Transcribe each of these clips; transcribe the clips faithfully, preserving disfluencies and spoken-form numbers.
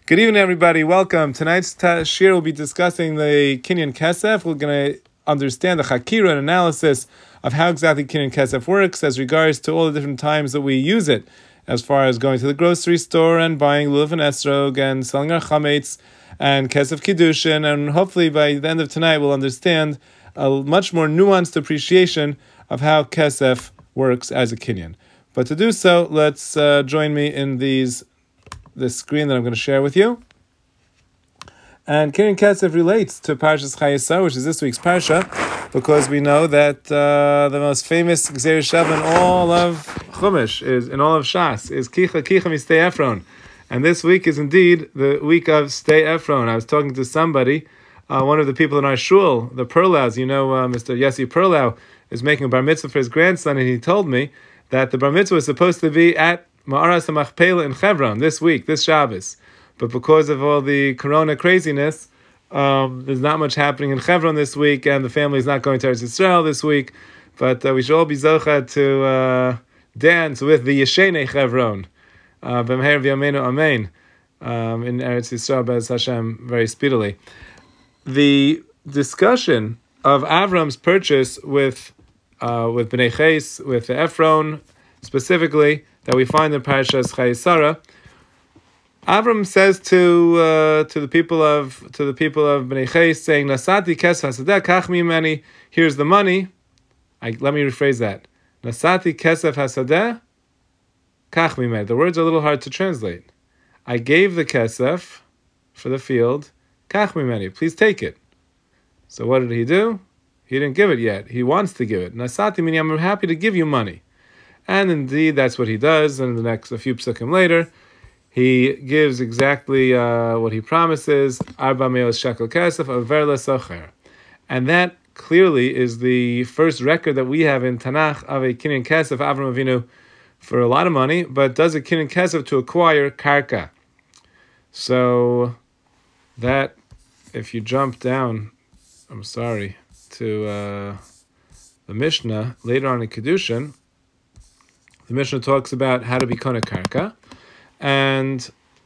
Good evening, everybody. Welcome. Tonight's ta- shir will be discussing the Kinyan Kesef. We're going to understand the Chakira and analysis of how exactly Kinyan Kesef works as regards to all the different times that we use it, as far as going to the grocery store and buying lulav and esrog and selling our chametz and Kesef Kiddushin. And hopefully by the end of tonight we'll understand a much more nuanced appreciation of how Kesef works as a Kinyan. But to do so, let's uh, join me in these this screen that I'm going to share with you. And Kinyan Kesef relates to Parshas Chayesar, which is this week's Parsha, because we know that uh, the most famous Gzeir Sheva in all of Chumash, is in all of Shas, is Kicha Kicha Mistei Ephron. And this week is indeed the week of Stei Ephron. I was talking to somebody, uh, one of the people in our shul, the Perlaus, you know, uh, Mister Yossi Perlau, is making a bar mitzvah for his grandson, and he told me that the bar mitzvah was supposed to be at Ma'aras HaMachpelah in Hebron this week, this Shabbos. But because of all the corona craziness, um, there's not much happening in Hebron this week, and the family is not going to Eretz Yisrael this week. But uh, we should all be zocha to uh, dance with the Yeshenei Hebron, B'meher v'yameinu amen, um, in Eretz Yisrael, Be'ez Hashem, very speedily. The discussion of Avram's purchase with uh, with Bnei Ches, with Ephron specifically, that we find in Parashas Chayesara, Avram says to uh, to the people of to the people of Bnei Ches, saying, "Nasati kesef hasadeh kach mimeni." Here's the money. I, let me rephrase that. Nasati kesef hasadeh kach mimeni. The words are a little hard to translate. I gave the kesef for the field. Kach mimeni. Please take it. So what did he do? He didn't give it yet. He wants to give it. Nasati meaning I'm happy to give you money. And indeed, that's what he does. And the next, a few psukim later, he gives exactly uh, what he promises. Arba meos shekel kesef aver lesocher. And that clearly is the first record that we have in Tanakh of a Kinyan Kesef, Avram Avinu, for a lot of money, but does a Kinyan Kesef to acquire karka. So that, if you jump down, I'm sorry, to uh, the Mishnah, later on in Kiddushin, the Mishnah talks about how to be kona karka, and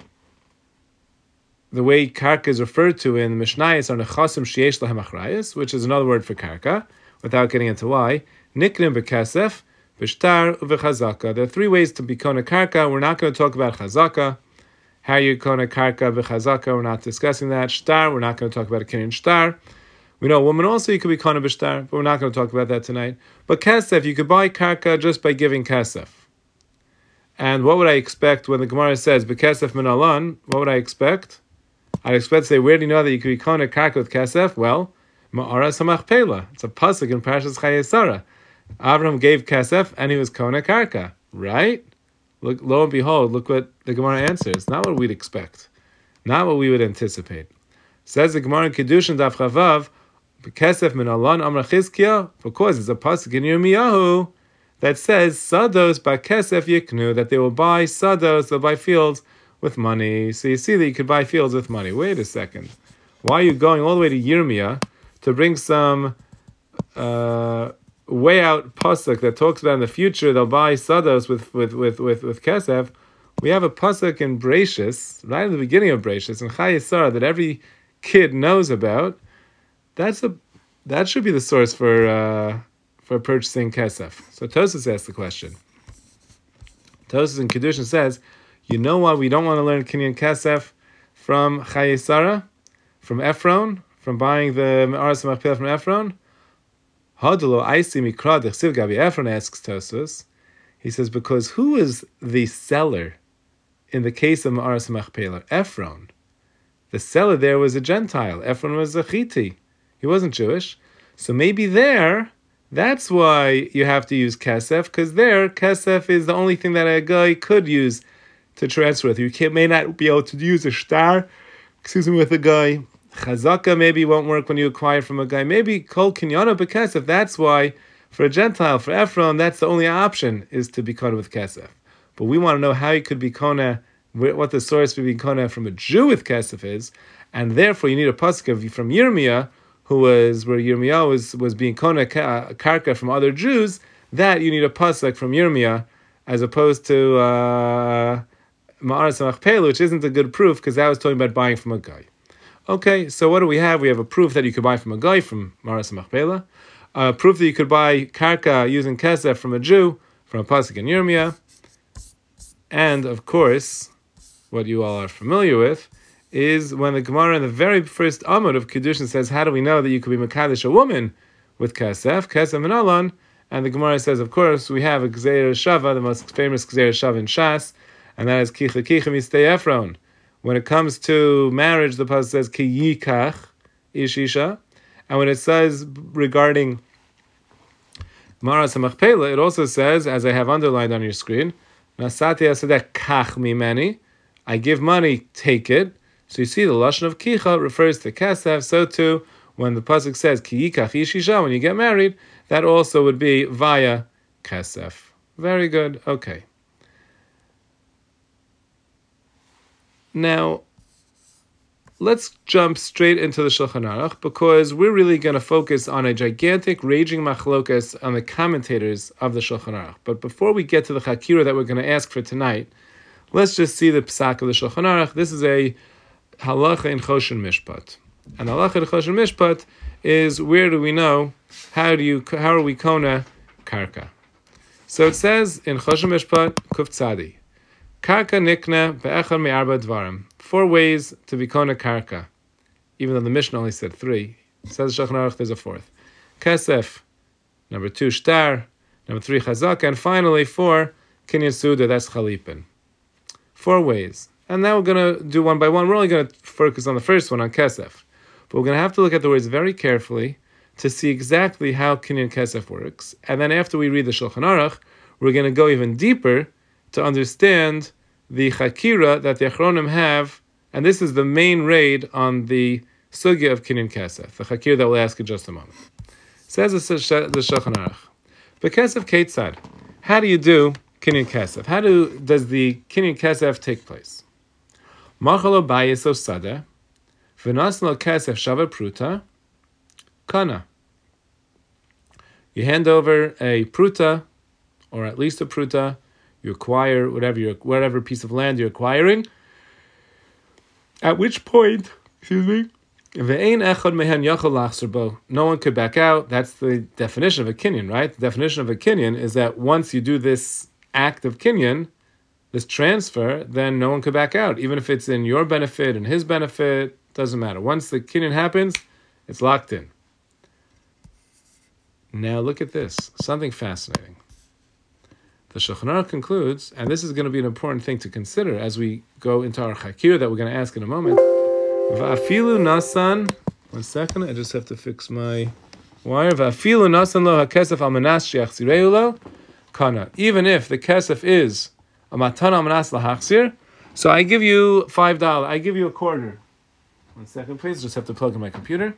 the way karka is referred to in the Mishnayos are nechasim sheyesh lahem achrayos, which is another word for karka, without getting into why. Niknim bekesef, b'shtar, uvechazaka. There are three ways to be kona karka. We're not going to talk about chazaka. How you kona karka b'chazaka, we're not discussing that. Shtar, we're not going to talk about a kinyan shtar. We know a woman also you could be kona b'shtar, but we're not going to talk about that tonight. But kesef, you could buy karka just by giving kesef. And what would I expect when the Gemara says b'kesef min alan? What would I expect? I'd expect to say, where do you know that you could be kona karka with kesef? Well, ma'aras hamachpelah. It's a pasuk in Parashas Chayesara. Avram gave kesef and he was kona karka, right? Look, lo and behold, look what the Gemara answers. Not what we'd expect, not what we would anticipate. Says the Gemara in Kiddushin Daf Chavav, b'kesef min alan amra Chizkiah, because it's a pasuk in Yirmiyahu that says sados ba'kesef yiknu, that they will buy sados, they'll buy fields with money. So you see that you could buy fields with money. Wait a second. Why are you going all the way to Yirmiyah to bring some uh, way out pasuk that talks about in the future they'll buy sados with with with with, with kesef? We have a pasuk in Bereishis, right at the beginning of Bereishis, in Chayesara, that every kid knows about. That's a that should be the source for uh, for purchasing kesef. So Tosfos asks the question. Tosfos in Kiddushin says, you know why we don't want to learn Kinyan Kesef from Chayesara, from Ephron, from buying the Me'aras HaMachpelah from Ephron? Hadlo Aisi Mikra Dechsiv Gabi. Ephron asks Tosfos. He says, because who is the seller in the case of Me'aras HaMachpelah? Ephron. The seller there was a Gentile. Ephron was a Chiti. He wasn't Jewish. So maybe there, that's why you have to use kesef, because there, kesef is the only thing that a guy could use to transfer with. You can't, may not be able to use a shtar, excuse me, with a guy. Chazaka maybe won't work when you acquire from a guy. Maybe kol kinyana b'kesef. That's why, for a Gentile, for Ephron, that's the only option, is to be kona with kesef. But we want to know how you could be kona, what the source for being kona from a Jew with kesef is, and therefore you need a pasuk from Yirmiyah, who was where Yirmiyah was, was being kona karka from other Jews, that you need a pasuk from Yirmiyah, as opposed to uh, Ma'aras Machpelah, which isn't a good proof because that was talking about buying from a guy. Okay, so what do we have? We have a proof that you could buy from a guy from Ma'aras Machpelah, a proof that you could buy karka using kesef from a Jew, from a pasuk in Yirmiyah, and of course, what you all are familiar with is when the Gemara in the very first Amud of Kiddushin says, how do we know that you could be Mekadesh a woman with kesef, kesef and alon? And the Gemara says, of course, we have a Gzeir Shava, the most famous Gzeir Shava in Shas, and that is Kicha Kicha Mistei Ephron. When it comes to marriage, the pasuk says Ki Yikach Ishisha, and when it says regarding Ma'aras Machpelah, it also says, as I have underlined on your screen, Nasati Asadek Kach Mimeni, I give money, take it. So you see the lashon of Kicha refers to Kesef, so too when the pasuk says Ki Yikach Ishisha, when you get married, that also would be via Kesef. Very good, okay. Now, let's jump straight into the Shulchan Aruch because we're really going to focus on a gigantic, raging machlokas on the commentators of the Shulchan Aruch. But before we get to the Chakira that we're going to ask for tonight, let's just see the Psak of the Shulchan Aruch. This is a halacha in Choshen Mishpat. And halacha in Choshen Mishpat is where do we know, how do you, how are we kona karka? So it says in Choshen Mishpat, Kuf Tzadi, Karka nikna be'echad me'arba dvarim. Four ways to be kona karka. Even though the Mishnah only said three. It says Shulchan Aruch, there's a fourth. Kesef. Number two, shtar. Number three, chazaka. And finally, four, kinyan suda, that's chalipin. Four ways. And now we're going to do one by one. We're only going to focus on the first one, on kesef. But we're going to have to look at the words very carefully to see exactly how kinyan kesef works. And then after we read the Shulchan Aruch, we're going to go even deeper to understand the chakira that the Achronim have, and this is the main raid on the sugya of kinyan kesef, the chakira that we'll ask in just a moment. Says the Shulchan Aruch, Bekesef Keitzad, how do you do kinyan kesef? How do does the kinyan kesef take place? Machalo bayis of sadeh, v'naslo kesef shava pruta, kana. You hand over a pruta, or at least a pruta. You acquire whatever you whatever piece of land you're acquiring. At which point, excuse me, no one could back out. That's the definition of a kinyan, right? The definition of a kinyan is that once you do this act of kinyan, this transfer, then no one could back out. Even if it's in your benefit and his benefit, doesn't matter. Once the kinyan happens, it's locked in. Now look at this, something fascinating. The Shulchan Aruch concludes, and this is going to be an important thing to consider as we go into our chakir that we're going to ask in a moment. Va'afilu nasan, one second, I just have to fix my wire. Va'afilu nasan lo hakesef al manas she'achzireu lo kana. Even if the kesef is a matana al manas lahachzir, so I give you five dollars, I give you a quarter. One second, please, just have to plug in my computer.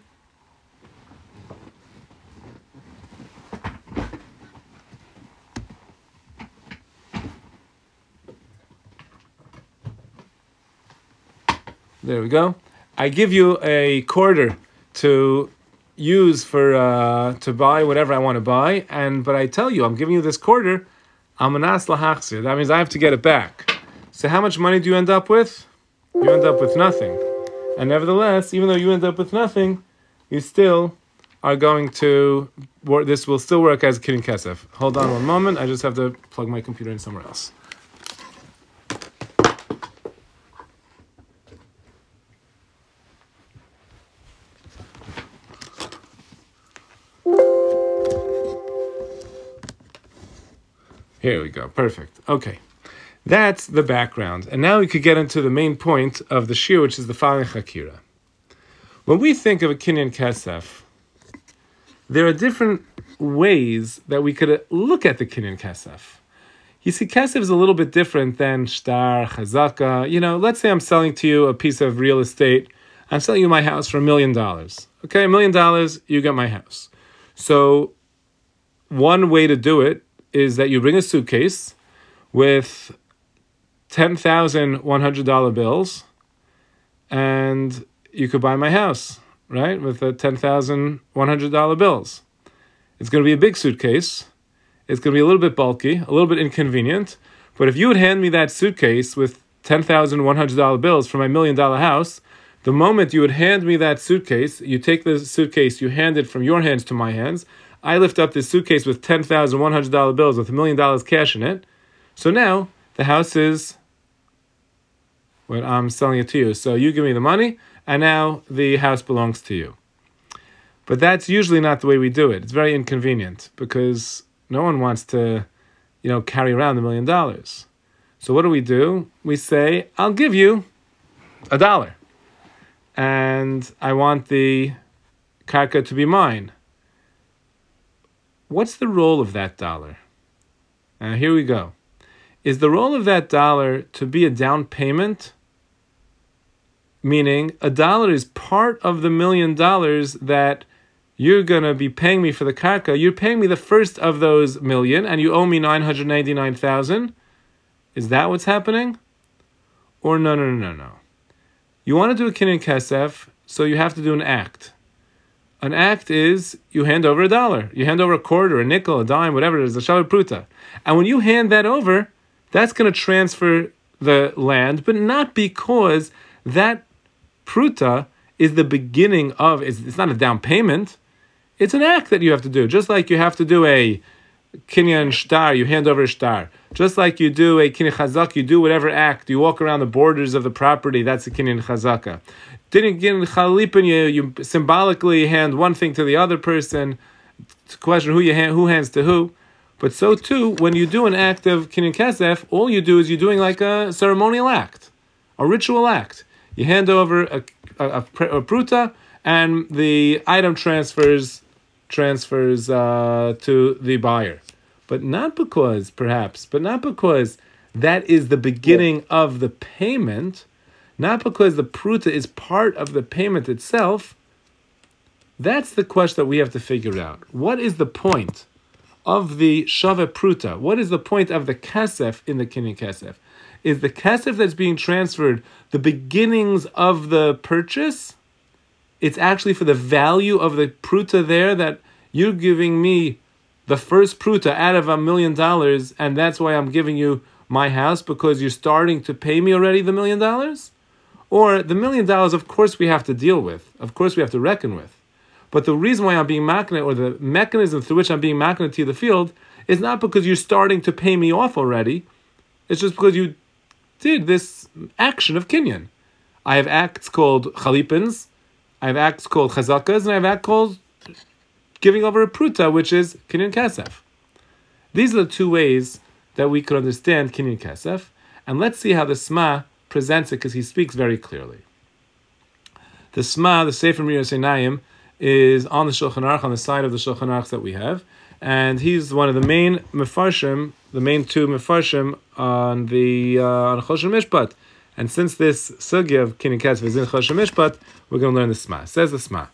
There we go. I give you a quarter to use for uh, to buy whatever I want to buy, and but I tell you, I'm giving you this quarter. Amanas lahachzir. That means I have to get it back. So how much money do you end up with? You end up with nothing. And nevertheless, even though you end up with nothing, you still are going to work. This will still work as kinyan kesef. Hold on one moment. I just have to plug my computer in somewhere else. Here we go. Perfect. Okay. That's the background. And now we could get into the main point of the shir, which is the following chakira. When we think of a kinyan kesef, there are different ways that we could look at the kinyan kesef. You see, kesef is a little bit different than shtar, chazaka. You know, let's say I'm selling to you a piece of real estate. I'm selling you my house for a million dollars. Okay, a million dollars, you get my house. So one way to do it is that you bring a suitcase with ten thousand one hundred dollars bills and you could buy my house, right? With the ten thousand one hundred dollars bills. It's going to be a big suitcase. It's going to be a little bit bulky, a little bit inconvenient. But if you would hand me that suitcase with ten thousand one hundred dollars bills for my million dollar house, the moment you would hand me that suitcase, you take the suitcase, you hand it from your hands to my hands, I lift up this suitcase with ten thousand one hundred dollars bills with a million dollars cash in it. So now the house is when I'm selling it to you. So you give me the money, and now the house belongs to you. But that's usually not the way we do it. It's very inconvenient because no one wants to, you know, carry around the million dollars. So what do we do? We say, I'll give you a dollar. And I want the karka to be mine. What's the role of that dollar? Now, here we go. Is the role of that dollar to be a down payment? Meaning, a dollar is part of the million dollars that you're going to be paying me for the karka. You're paying me the first of those million, and you owe me nine hundred ninety-nine thousand. Is that what's happening? Or no, no, no, no, no. You want to do a kinyan kesef, so you have to do an act. An act is you hand over a dollar. You hand over a quarter, a nickel, a dime, whatever it is, a shavah pruta. And when you hand that over, that's going to transfer the land, but not because that pruta is the beginning of, it's, it's not a down payment. It's an act that you have to do. Just like you have to do a kinyan shtar, you hand over a shtar. Just like you do a kinyan chazak, you do whatever act. You walk around the borders of the property, that's a kinyan chazaka. Didn't get in chalipin, you you symbolically hand one thing to the other person. It's a question who you hand, who hands to who. But so too, when you do an act of kinyan kesef, all you do is you're doing like a ceremonial act, a ritual act. You hand over a, a, a, a pruta, and the item transfers transfers uh, to the buyer. But not because, perhaps, but not because that is the beginning of the payment, not because the pruta is part of the payment itself. That's the question that we have to figure out. What is the point of the shaveh pruta? What is the point of the kesef in the kinyan kesef? Is the kesef that's being transferred the beginnings of the purchase? It's actually for the value of the pruta there, that you're giving me the first pruta out of a million dollars, and that's why I'm giving you my house, because you're starting to pay me already the million dollars? Or the million dollars, of course, we have to deal with. Of course, we have to reckon with. But the reason why I'm being maknet, or the mechanism through which I'm being maknet to the field, is not because you're starting to pay me off already. It's just because you did this action of kinyan. I have acts called chalipins, I have acts called chazakas, and I have acts called giving over a pruta, which is kinyan kesef. These are the two ways that we could understand kinyan kesef, and let's see how the Sma presents it, because he speaks very clearly. The Sma, the Sefer Miras Einayim, is on the Shulchan Aruch, on the side of the Shulchan Aruch that we have, and he's one of the main mefarshim, the main two mefarshim on the uh, on Choshen Mishpat. And since this sugya of kinyan kesef is in Choshen Mishpat, we're going to learn the Sma. Says the Sma.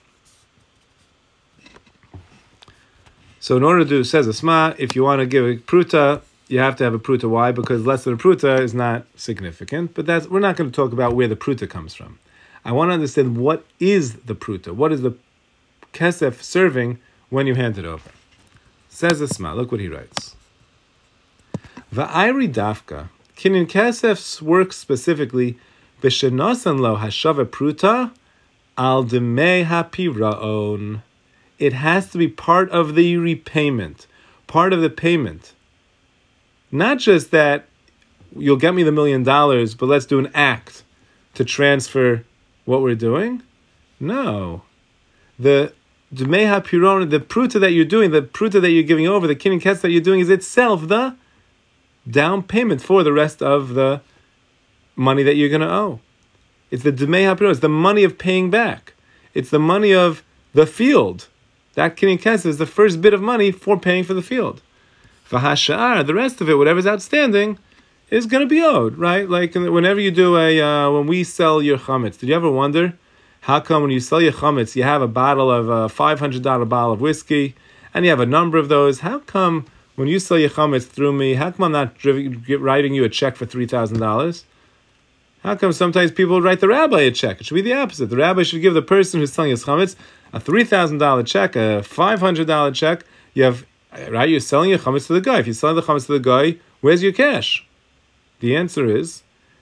So in order to do, says the Sma, if you want to give a pruta, you have to have a pruta. Why? Because less than a pruta is not significant. But that's, we're not going to talk about where the pruta comes from. I want to understand what is the pruta. What is the kesef serving when you hand it over? Says the Sma. Look what he writes. Va'ayri dafka. Kinyan kesef's work specifically, b'shenosan lo hashava pruta al demei hapiraon. It has to be part of the repayment, part of the payment. Not just that you'll get me the million dollars, but let's do an act to transfer what we're doing. No. The demei hapiron, the pruta that you're doing, the pruta that you're giving over, the kinyan kesef that you're doing is itself the down payment for the rest of the money that you're going to owe. It's the demei hapiron, it's the money of paying back. It's the money of the field. That kinyan kesef is the first bit of money for paying for the field. V'hashar, the rest of it, whatever's outstanding, is going to be owed, right? Like whenever you do a, uh, when we sell your chametz, did you ever wonder how come when you sell your chametz, you have a bottle of a five hundred dollars bottle of whiskey, and you have a number of those? How come when you sell your chametz through me, how come I'm not writing you a check for three thousand dollars? How come sometimes people write the rabbi a check? It should be the opposite. The rabbi should give the person who's selling his chametz a three thousand dollars check, a five hundred dollars check. You have, right, you're selling your chametz to the guy. If you're selling the chametz to the guy, where's your cash? The answer is,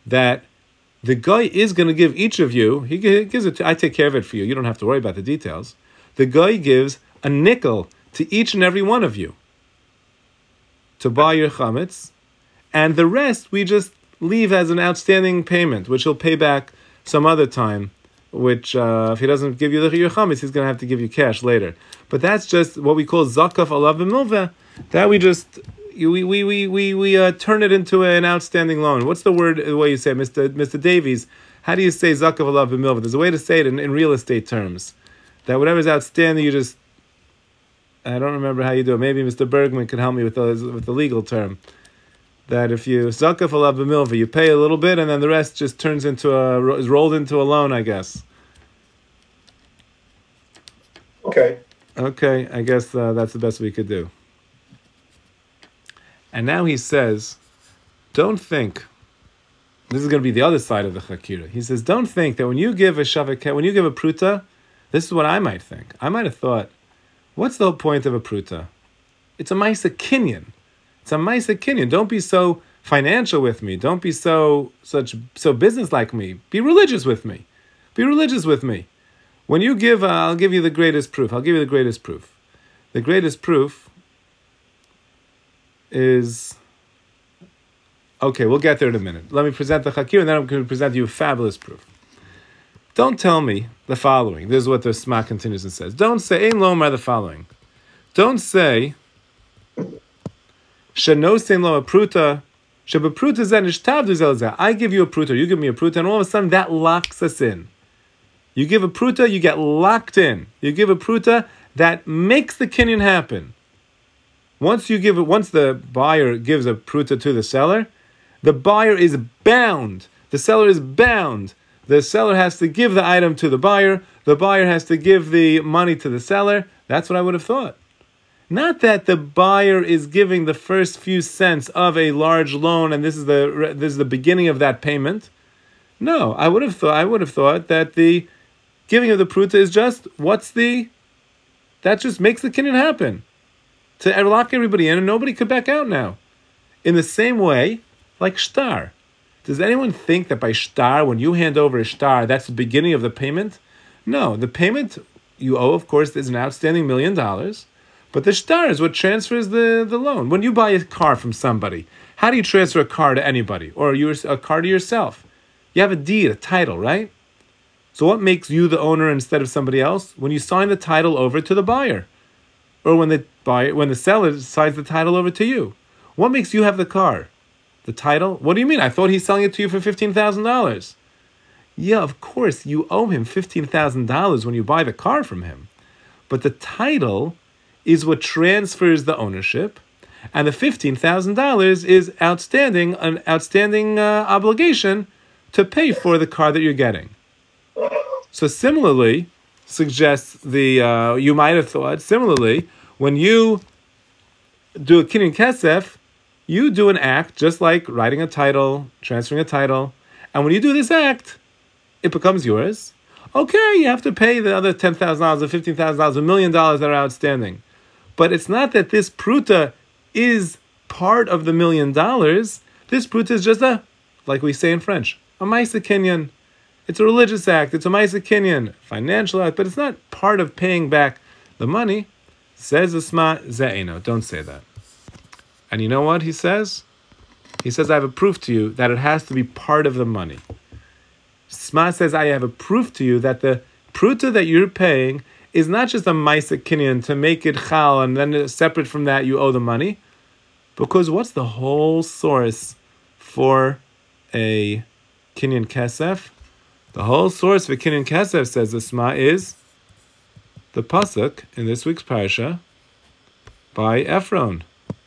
that the guy is going to give each of you, he gives it to, I take care of it for you, you don't have to worry about the details. The guy gives a nickel to each and every one of you to buy your chametz, and the rest we just leave as an outstanding payment, which he'll pay back some other time, which uh, if he doesn't give you the your chametz, he's going to have to give you cash later. But that's just what we call zakaf alav b'milveh, that we just, we we we we, we uh, turn it into an outstanding loan. What's the word, the way you say it, Mister Mister Davies? How do you say zakaf alav b'milveh? There's a way to say it in, in real estate terms, that whatever's outstanding, you just, I don't remember how you do it. Maybe Mister Bergman could help me with the, with the legal term. That if you zakaf alav b'milveh, you pay a little bit, and then the rest just turns into a, is rolled into a loan, I guess. Okay. Okay, I guess uh, that's the best we could do. And now he says, don't think, this is going to be the other side of the chakira. He says, don't think that when you give a shavak, when you give a pruta, this is what I might think. I might have thought, what's the whole point of a pruta? It's a maisa kinyan. It's a maisa kinyan. Don't be so financial with me. Don't be so such so business like me. Be religious with me. Be religious with me. When you give, uh, I'll give you the greatest proof. I'll give you the greatest proof. The greatest proof is, okay, we'll get there in a minute. Let me present the chakir, and then I'm going to present you a fabulous proof. Don't tell me the following. This is what the Sma continues and says. Don't say, Ein lomar, the following. Don't say, Shenosein lo pruta, shebepruta zen ishtavdu zelzeh. I give you a pruta, you give me a pruta, and all of a sudden that locks us in. You give a pruta, you get locked in. You give a pruta that makes the kinyan happen. Once you give it, once the buyer gives a pruta to the seller, the buyer is bound. The seller is bound. The seller has to give the item to the buyer. The buyer has to give the money to the seller. That's what I would have thought. Not that the buyer is giving the first few cents of a large loan, and this is the this is the beginning of that payment. No, I would have thought I would have thought that the giving of the pruta is just what's the that just makes the kinyan happen, to lock everybody in, and nobody could back out now. In the same way, like shtar. Does anyone think that by shtar, when you hand over a shtar, that's the beginning of the payment? No, the payment you owe, of course, is an outstanding million dollars. But the shtar is what transfers the, the loan. When you buy a car from somebody, how do you transfer a car to anybody? Or you, a car to yourself? You have a deed, a title, right? So what makes you the owner instead of somebody else? When you sign the title over to the buyer. Or when the buyer, when the seller signs the title over to you. What makes you have the car? The title? What do you mean? I thought he's selling it to you for fifteen thousand dollars. Yeah, of course, you owe him fifteen thousand dollars when you buy the car from him. But the title is what transfers the ownership, and the fifteen thousand dollars is outstanding, an outstanding uh, obligation to pay for the car that you're getting. So similarly, suggests the, uh, you might have thought, similarly, when you do a kinyan kesef, you do an act just like writing a title, transferring a title, and when you do this act, it becomes yours. Okay, you have to pay the other ten thousand dollars or fifteen thousand dollars, a million dollars that are outstanding. But it's not that this pruta is part of the million dollars. This pruta is just a, like we say in French, a maisa kinyan. It's a religious act. It's a maisa kinyan, financial act, but it's not part of paying back the money. Says the Sma ze'eno. Don't say that. And you know what he says? He says, I have a proof to you that it has to be part of the money. Sma says, I have a proof to you that the pruta that you're paying is not just a maisa kinyan to make it chal, and then separate from that you owe the money. Because what's the whole source for a kinyan kesef? The whole source for kinyan kesef, says the Sma, is the pasuk in this week's parsha by Ephron.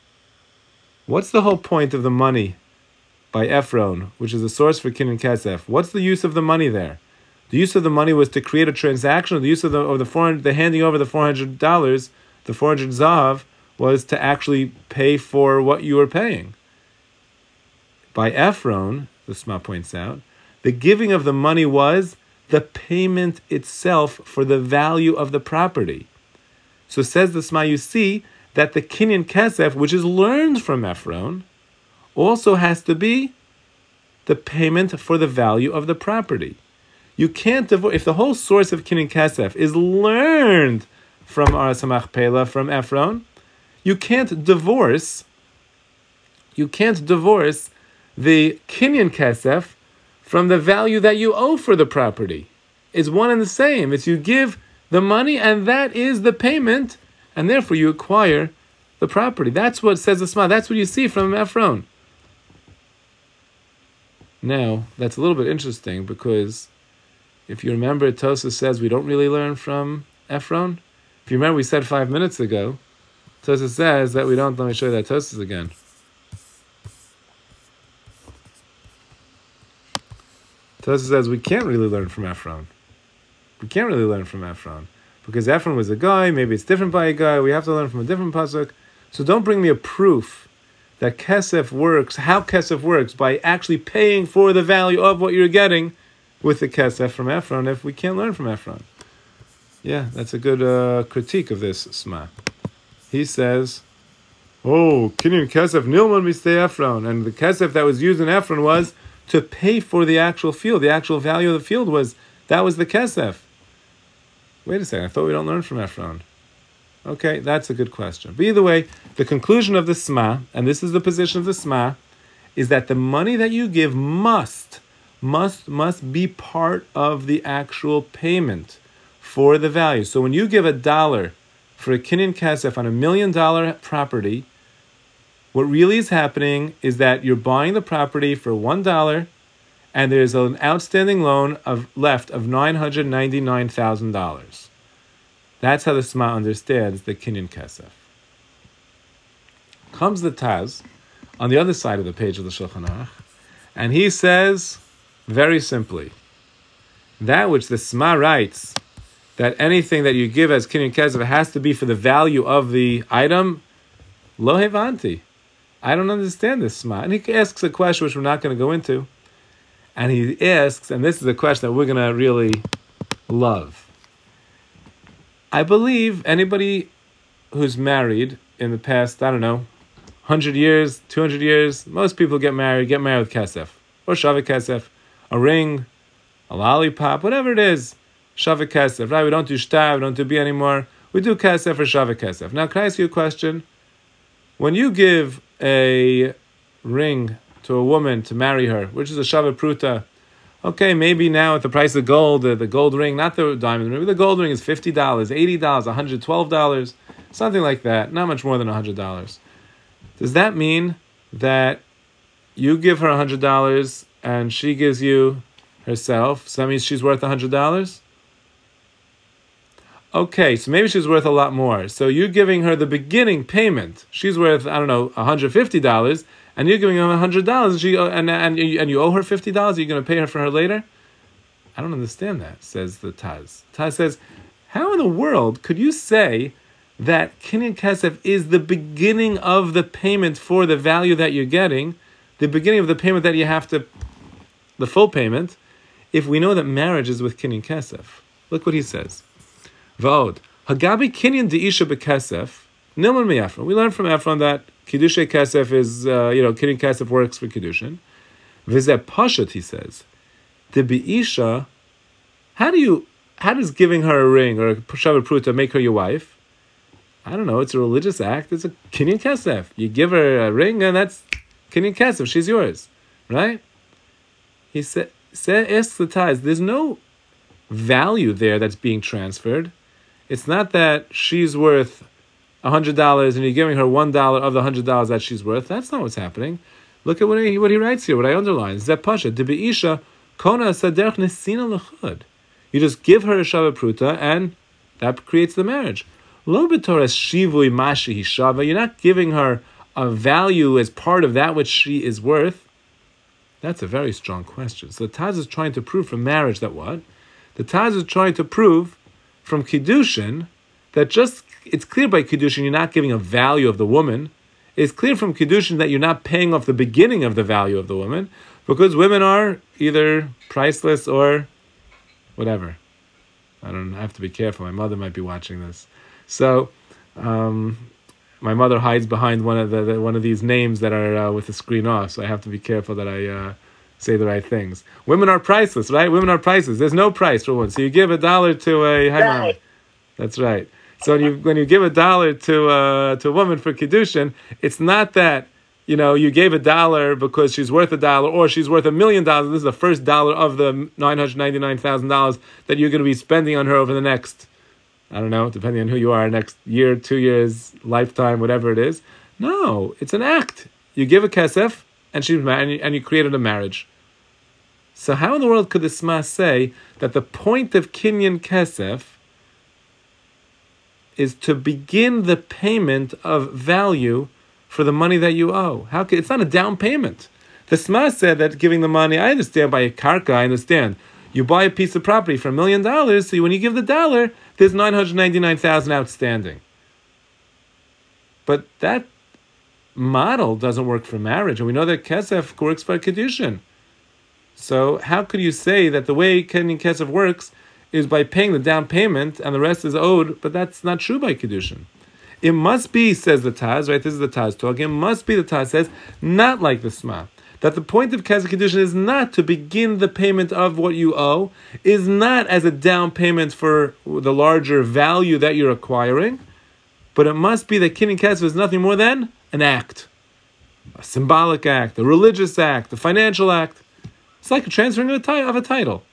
What's the whole point of the money by Ephron, which is the source for kinyan kesef? What's the use of the money there? The use of the money was to create a transaction, or the use of the of the four hundred, the handing over the four hundred dollars, the four hundred zahav, was to actually pay for what you were paying. By Ephron, the Sma points out, the giving of the money was the payment itself for the value of the property. So says the Sma, you see that the kinyan kesef, which is learned from Ephron, also has to be the payment for the value of the property. You can't divorce, if the whole source of kinyan kesef is learned from Aras HaMachpelah, from Ephron, you can't divorce, you can't divorce the kinyan kesef from the value that you owe for the property. It's one and the same. It's you give the money and that is the payment, and therefore you acquire the property. That's what says the Sma. That's what you see from Ephron. Now, that's a little bit interesting because if you remember, Tosfos says we don't really learn from Ephron. If you remember, we said five minutes ago, Tosfos says that we don't. Let me show you that Tosfos again. Tosfos says we can't really learn from Ephron. We can't really learn from Ephron because Ephron was a guy. Maybe it's different by a guy. We have to learn from a different pasuk. So don't bring me a proof that kesef works, how kesef works, by actually paying for the value of what you're getting with the kesef from Ephron, if we can't learn from Ephron. Yeah, that's a good uh, critique of this Sma. He says, oh, kinyan kesef nilman mistei Ephron, and the kesef that was used in Ephron was to pay for the actual field. The actual value of the field was, that was the kesef. Wait a second, I thought we don't learn from Ephron. Okay, that's a good question. But either way, the conclusion of the Sma, and this is the position of the Sma, is that the money that you give must, must, must be part of the actual payment for the value. So when you give a dollar for a kinyan kesef on a million dollar property, what really is happening is that you're buying the property for one dollar, and there's an outstanding loan of left of nine hundred ninety-nine thousand dollars. That's how the Sma understands the kinyan kesef. Comes the Taz on the other side of the page of the Shulchan Aruch, and he says very simply, that which the Sma writes, that anything that you give as kinyan kesef has to be for the value of the item, lo hevanti. I don't understand this Sma. And he asks a question which we're not going to go into. And he asks, and this is a question that we're going to really love. I believe anybody who's married in the past, I don't know, one hundred years, two hundred years, most people get married, get married with kesef. Or shavik kesef, a ring, a lollipop, whatever it is, shavik kesef, right? We don't do shtar, we don't do bi anymore. We do kesef or shavik kesef. Now, can I ask you a question? When you give a ring to a woman to marry her, which is a shavik pruta, okay, maybe now at the price of gold, the, the gold ring, not the diamond ring, the gold ring is fifty dollars, eighty dollars, one hundred twelve dollars, something like that, not much more than one hundred dollars. Does that mean that you give her one hundred dollars and she gives you herself, so that means she's worth one hundred dollars? Okay, so maybe she's worth a lot more. So you're giving her the beginning payment. She's worth, I don't know, one hundred fifty dollars, and you're giving her one hundred dollars, and, she, and, and, and you owe her fifty dollars, are you going to pay her for her later? I don't understand that, says the Taz. Taz says, how in the world could you say that kinyan kesef is the beginning of the payment for the value that you're getting, the beginning of the payment that you have to, the full payment, if we know that marriage is with kinyan kesef? Look what he says. V'od, hagabi kinyan deisha bekesef, nilman me'Ephron. We learn from Ephron that Kiddushay Kesef is, uh, you know, Kinyan Kesef works for Kiddushin. Vizeh Pashat, he says. The Be'isha, how do you, how does giving her a ring or a Shavit Pruta make her your wife? I don't know, it's a religious act, it's a Kinyan Kesef. You give her a ring and that's Kinyan Kesef, she's yours, right? He said, say, asks the Taz, there's no value there that's being transferred. It's not that she's worth one hundred dollars and you're giving her one dollar of the one hundred dollars that she's worth. That's not what's happening. Look at what he, what he writes here, what I underline. Zeh Pasha, de be'isha, kona saderch nesina lechud. You just give her a Shavit Pruta and that creates the marriage. Lo b'tores shivui mashi hishava. You're not giving her a value as part of that which she is worth. That's a very strong question. So the Taz is trying to prove from marriage that what? The Taz is trying to prove from Kiddushin that just, it's clear by Kiddushin you're not giving a value of the woman. It's clear from Kiddushin that you're not paying off the beginning of the value of the woman, because women are either priceless or whatever. I don't I have to be careful. My mother might be watching this. So, um, my mother hides behind one of the, the one of these names that are uh, with the screen off, so I have to be careful that I uh, say the right things. Women are priceless, right? Women are priceless. There's no price for one. So you give a dollar to a hi mama. That's right. So when you when you give a dollar to uh, to a woman for kiddushin, it's not that you know you gave a dollar because she's worth a dollar or she's worth a million dollars. This is the first dollar of the nine hundred ninety nine thousand dollars that you're going to be spending on her over the next, I don't know, depending on who you are, next year, two years, lifetime, whatever it is. No, it's an act. You give a kesef, and she and you, and you created a marriage. So how in the world could the Sma say that the point of kinyan kesef is to begin the payment of value for the money that you owe? How could, it's not a down payment. The Sma said that giving the money, I understand by a karka, I understand. You buy a piece of property for a million dollars, so when you give the dollar, there's nine hundred ninety-nine thousand outstanding. But that model doesn't work for marriage, and we know that kesef works for kiddushin. So how could you say that the way kinyan kesef works is by paying the down payment and the rest is owed, but that's not true by kiddushin? It must be, says the Taz, right? This is the Taz talking. It must be, the Taz says, not like the Sma. That the point of kesef kiddushin is not to begin the payment of what you owe, is not as a down payment for the larger value that you're acquiring, but it must be that kinyan kesef is nothing more than an act, a symbolic act, a religious act, a financial act. It's like a transferring of a, ti- of a title.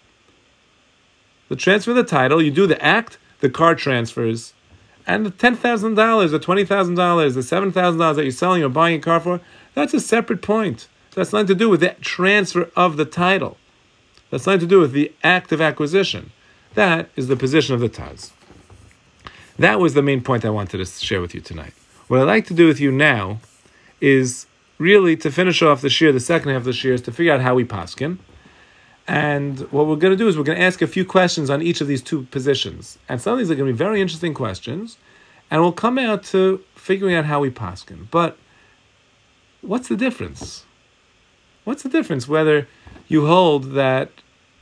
The transfer of the title, you do the act, the car transfers, and the ten thousand dollars, the twenty thousand dollars, the seven thousand dollars that you're selling or buying a car for, that's a separate point. That's nothing to do with the transfer of the title. That's nothing to do with the act of acquisition. That is the position of the Taz. That was the main point I wanted to share with you tonight. What I'd like to do with you now is really to finish off the shir, the second half of the shir, is to figure out how we paskin. And what we're going to do is we're going to ask a few questions on each of these two positions. And some of these are going to be very interesting questions. And we'll come out to figuring out how we paskin. But what's the difference? What's the difference whether you hold that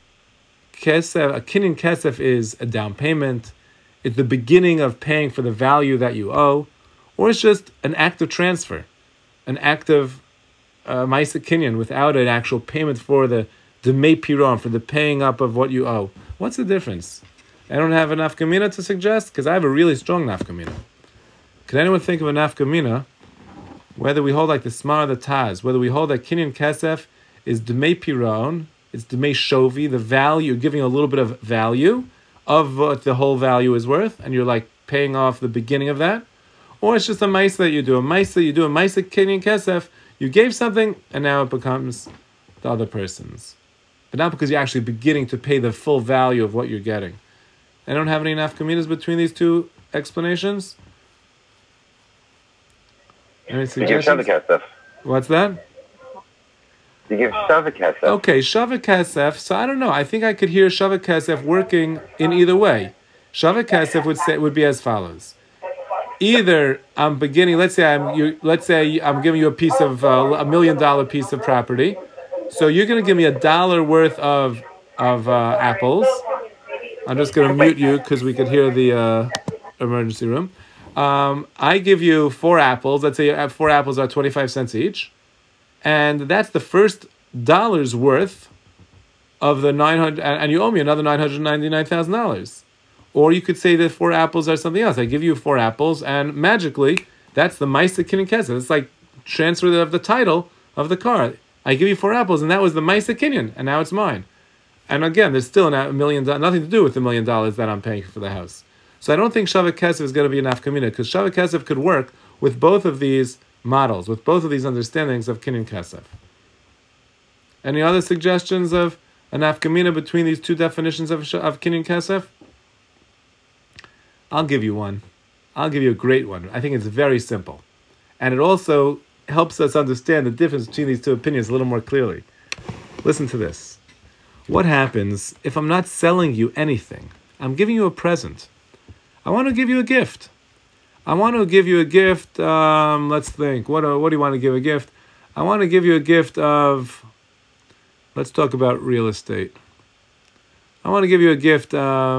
kesef, a kinyan kesef is a down payment, it's the beginning of paying for the value that you owe, or it's just an act of transfer, an act of uh, ma'aseh kinyan without an actual payment for the demei piron, for the paying up of what you owe? What's the difference? I don't have a nafkamina to suggest because I have a really strong nafkamina. Can anyone think of a nafkamina? Whether we hold like the Sma or the Taz, whether we hold that kinyan kesef is demei piron, it's demei shovi, the value, you're giving a little bit of value of what the whole value is worth, and you're like paying off the beginning of that, or it's just a ma'aseh that you do, a ma'aseh that you do, a ma'aseh kinyan kesef, you gave something, and now it becomes the other person's. But not because you're actually beginning to pay the full value of what you're getting. I don't have any nafkaminas between these two explanations. Any suggestions? What's that? You give Shavah Kesef. Okay, Shavah Kesef. So I don't know. I think I could hear Shavah Kesef working in either way. Shavah Kesef would say would be as follows: either I'm beginning. Let's say I'm you. Let's say I'm giving you a piece of uh, a million dollar piece of property. So you're going to give me a dollar worth of of uh, apples. I'm just going to mute you because we could hear the uh, emergency room. Um, I give you four apples. Let's say four apples are twenty-five cents each. And that's the first dollar's worth of the nine hundred, and you owe me another nine hundred ninety-nine thousand dollars. Or you could say that four apples are something else. I give you four apples, and magically, that's the ma'aseh kinyan kesef. It's like transfer of the title of the car. I give you four apples, and that was the ma'aseh kinyan, and now it's mine. And again, there's still a million, nothing to do with the million dollars that I'm paying for the house. So I don't think Shavah Kesef is going to be an nafkamina, because Shavah Kesef could work with both of these models, with both of these understandings of kinyan kesef. Any other suggestions of an nafkamina between these two definitions of, of kinyan kesef? I'll give you one. I'll give you a great one. I think it's very simple. And it also helps us understand the difference between these two opinions a little more clearly. Listen to this. What happens if I'm not selling you anything? I'm giving you a present. I want to give you a gift. I want to give you a gift, um, let's think, what, uh, what do you want to give a gift? I want to give you a gift of, let's talk about real estate. I want to give you a gift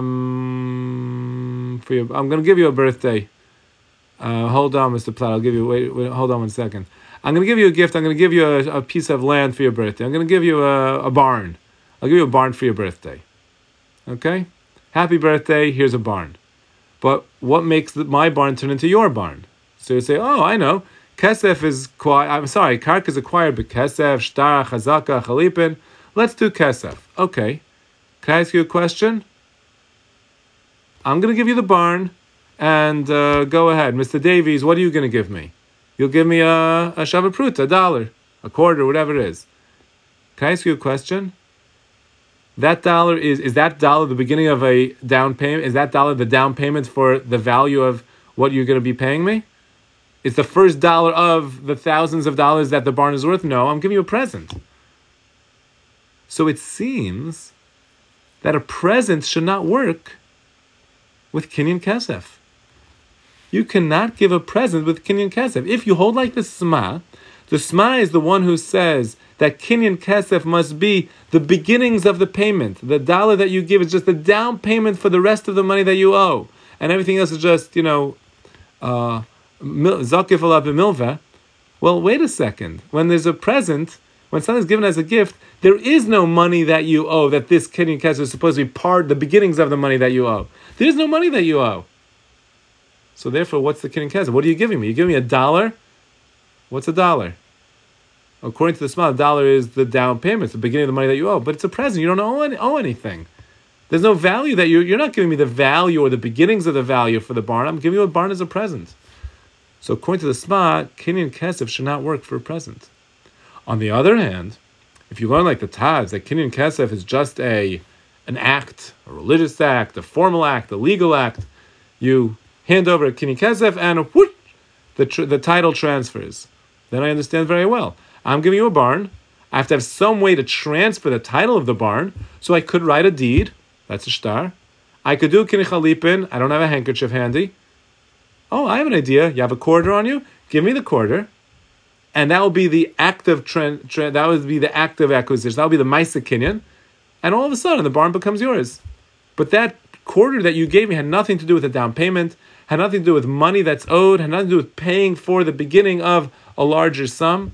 um, for your, I'm going to give you a birthday. Uh, hold on, Mister Platt, I'll give you, wait, wait, hold on one second. I'm going to give you a gift. I'm going to give you a, a piece of land for your birthday. I'm going to give you a, a barn. I'll give you a barn for your birthday. Okay? Happy birthday, here's a barn. But what makes the, my barn turn into your barn? So you say, oh, I know. Kesef is, I'm sorry, Karka is acquired by Kesef, Shtar, Chazaka, Chalipin. Let's do Kesef. Okay. Can I ask you a question? I'm going to give you the barn, and uh, go ahead. Mister Davies, what are you going to give me? You'll give me a, a Shavapruta, a dollar, a quarter, whatever it is. Can I ask you a question? That dollar is, is that dollar the beginning of a down payment? Is that dollar the down payment for the value of what you're going to be paying me? It's the first dollar of the thousands of dollars that the barn is worth? No, I'm giving you a present. So it seems that a present should not work with Kinyan Kesef. You cannot give a present with Kinyan Kesef. If you hold like the Sma, the Sma is the one who says that Kinyan Kesef must be the beginnings of the payment. The dollar that you give is just the down payment for the rest of the money that you owe. And everything else is just, you know, uh, Zakif ala b'milveh. Well, wait a second. When there's a present, when something's given as a gift, there is no money that you owe, that this Kinyan Kesef is supposed to be part, the beginnings of the money that you owe. There's no money that you owe. So therefore, what's the Kinyan Kesef? What are you giving me? You're giving me a dollar? What's a dollar? According to the Sma, a dollar is the down payment, it's the beginning of the money that you owe. But it's a present. You don't owe, any, owe anything. There's no value that you, you're not giving me the value or the beginnings of the value for the barn. I'm giving you a barn as a present. So according to the Sma, Kinyan Kesef should not work for a present. On the other hand, if you learn like the Taz, that Kinyan Kesef is just a an act, a religious act, a formal act, a legal act, you hand over a Kinyan Kesef and whoosh, the, tr- the title transfers. Then I understand very well. I'm giving you a barn. I have to have some way to transfer the title of the barn, so I could write a deed. That's a shtar. I could do Kinyan Chalipin. I don't have a handkerchief handy. Oh, I have an idea. You have a quarter on you? Give me the quarter. And that will be the act of tra- tra- that would be the act of acquisition. That will be the Maisa Kinyan. And all of a sudden, the barn becomes yours. But that quarter that you gave me had nothing to do with a down payment, had nothing to do with money that's owed, had nothing to do with paying for the beginning of a larger sum.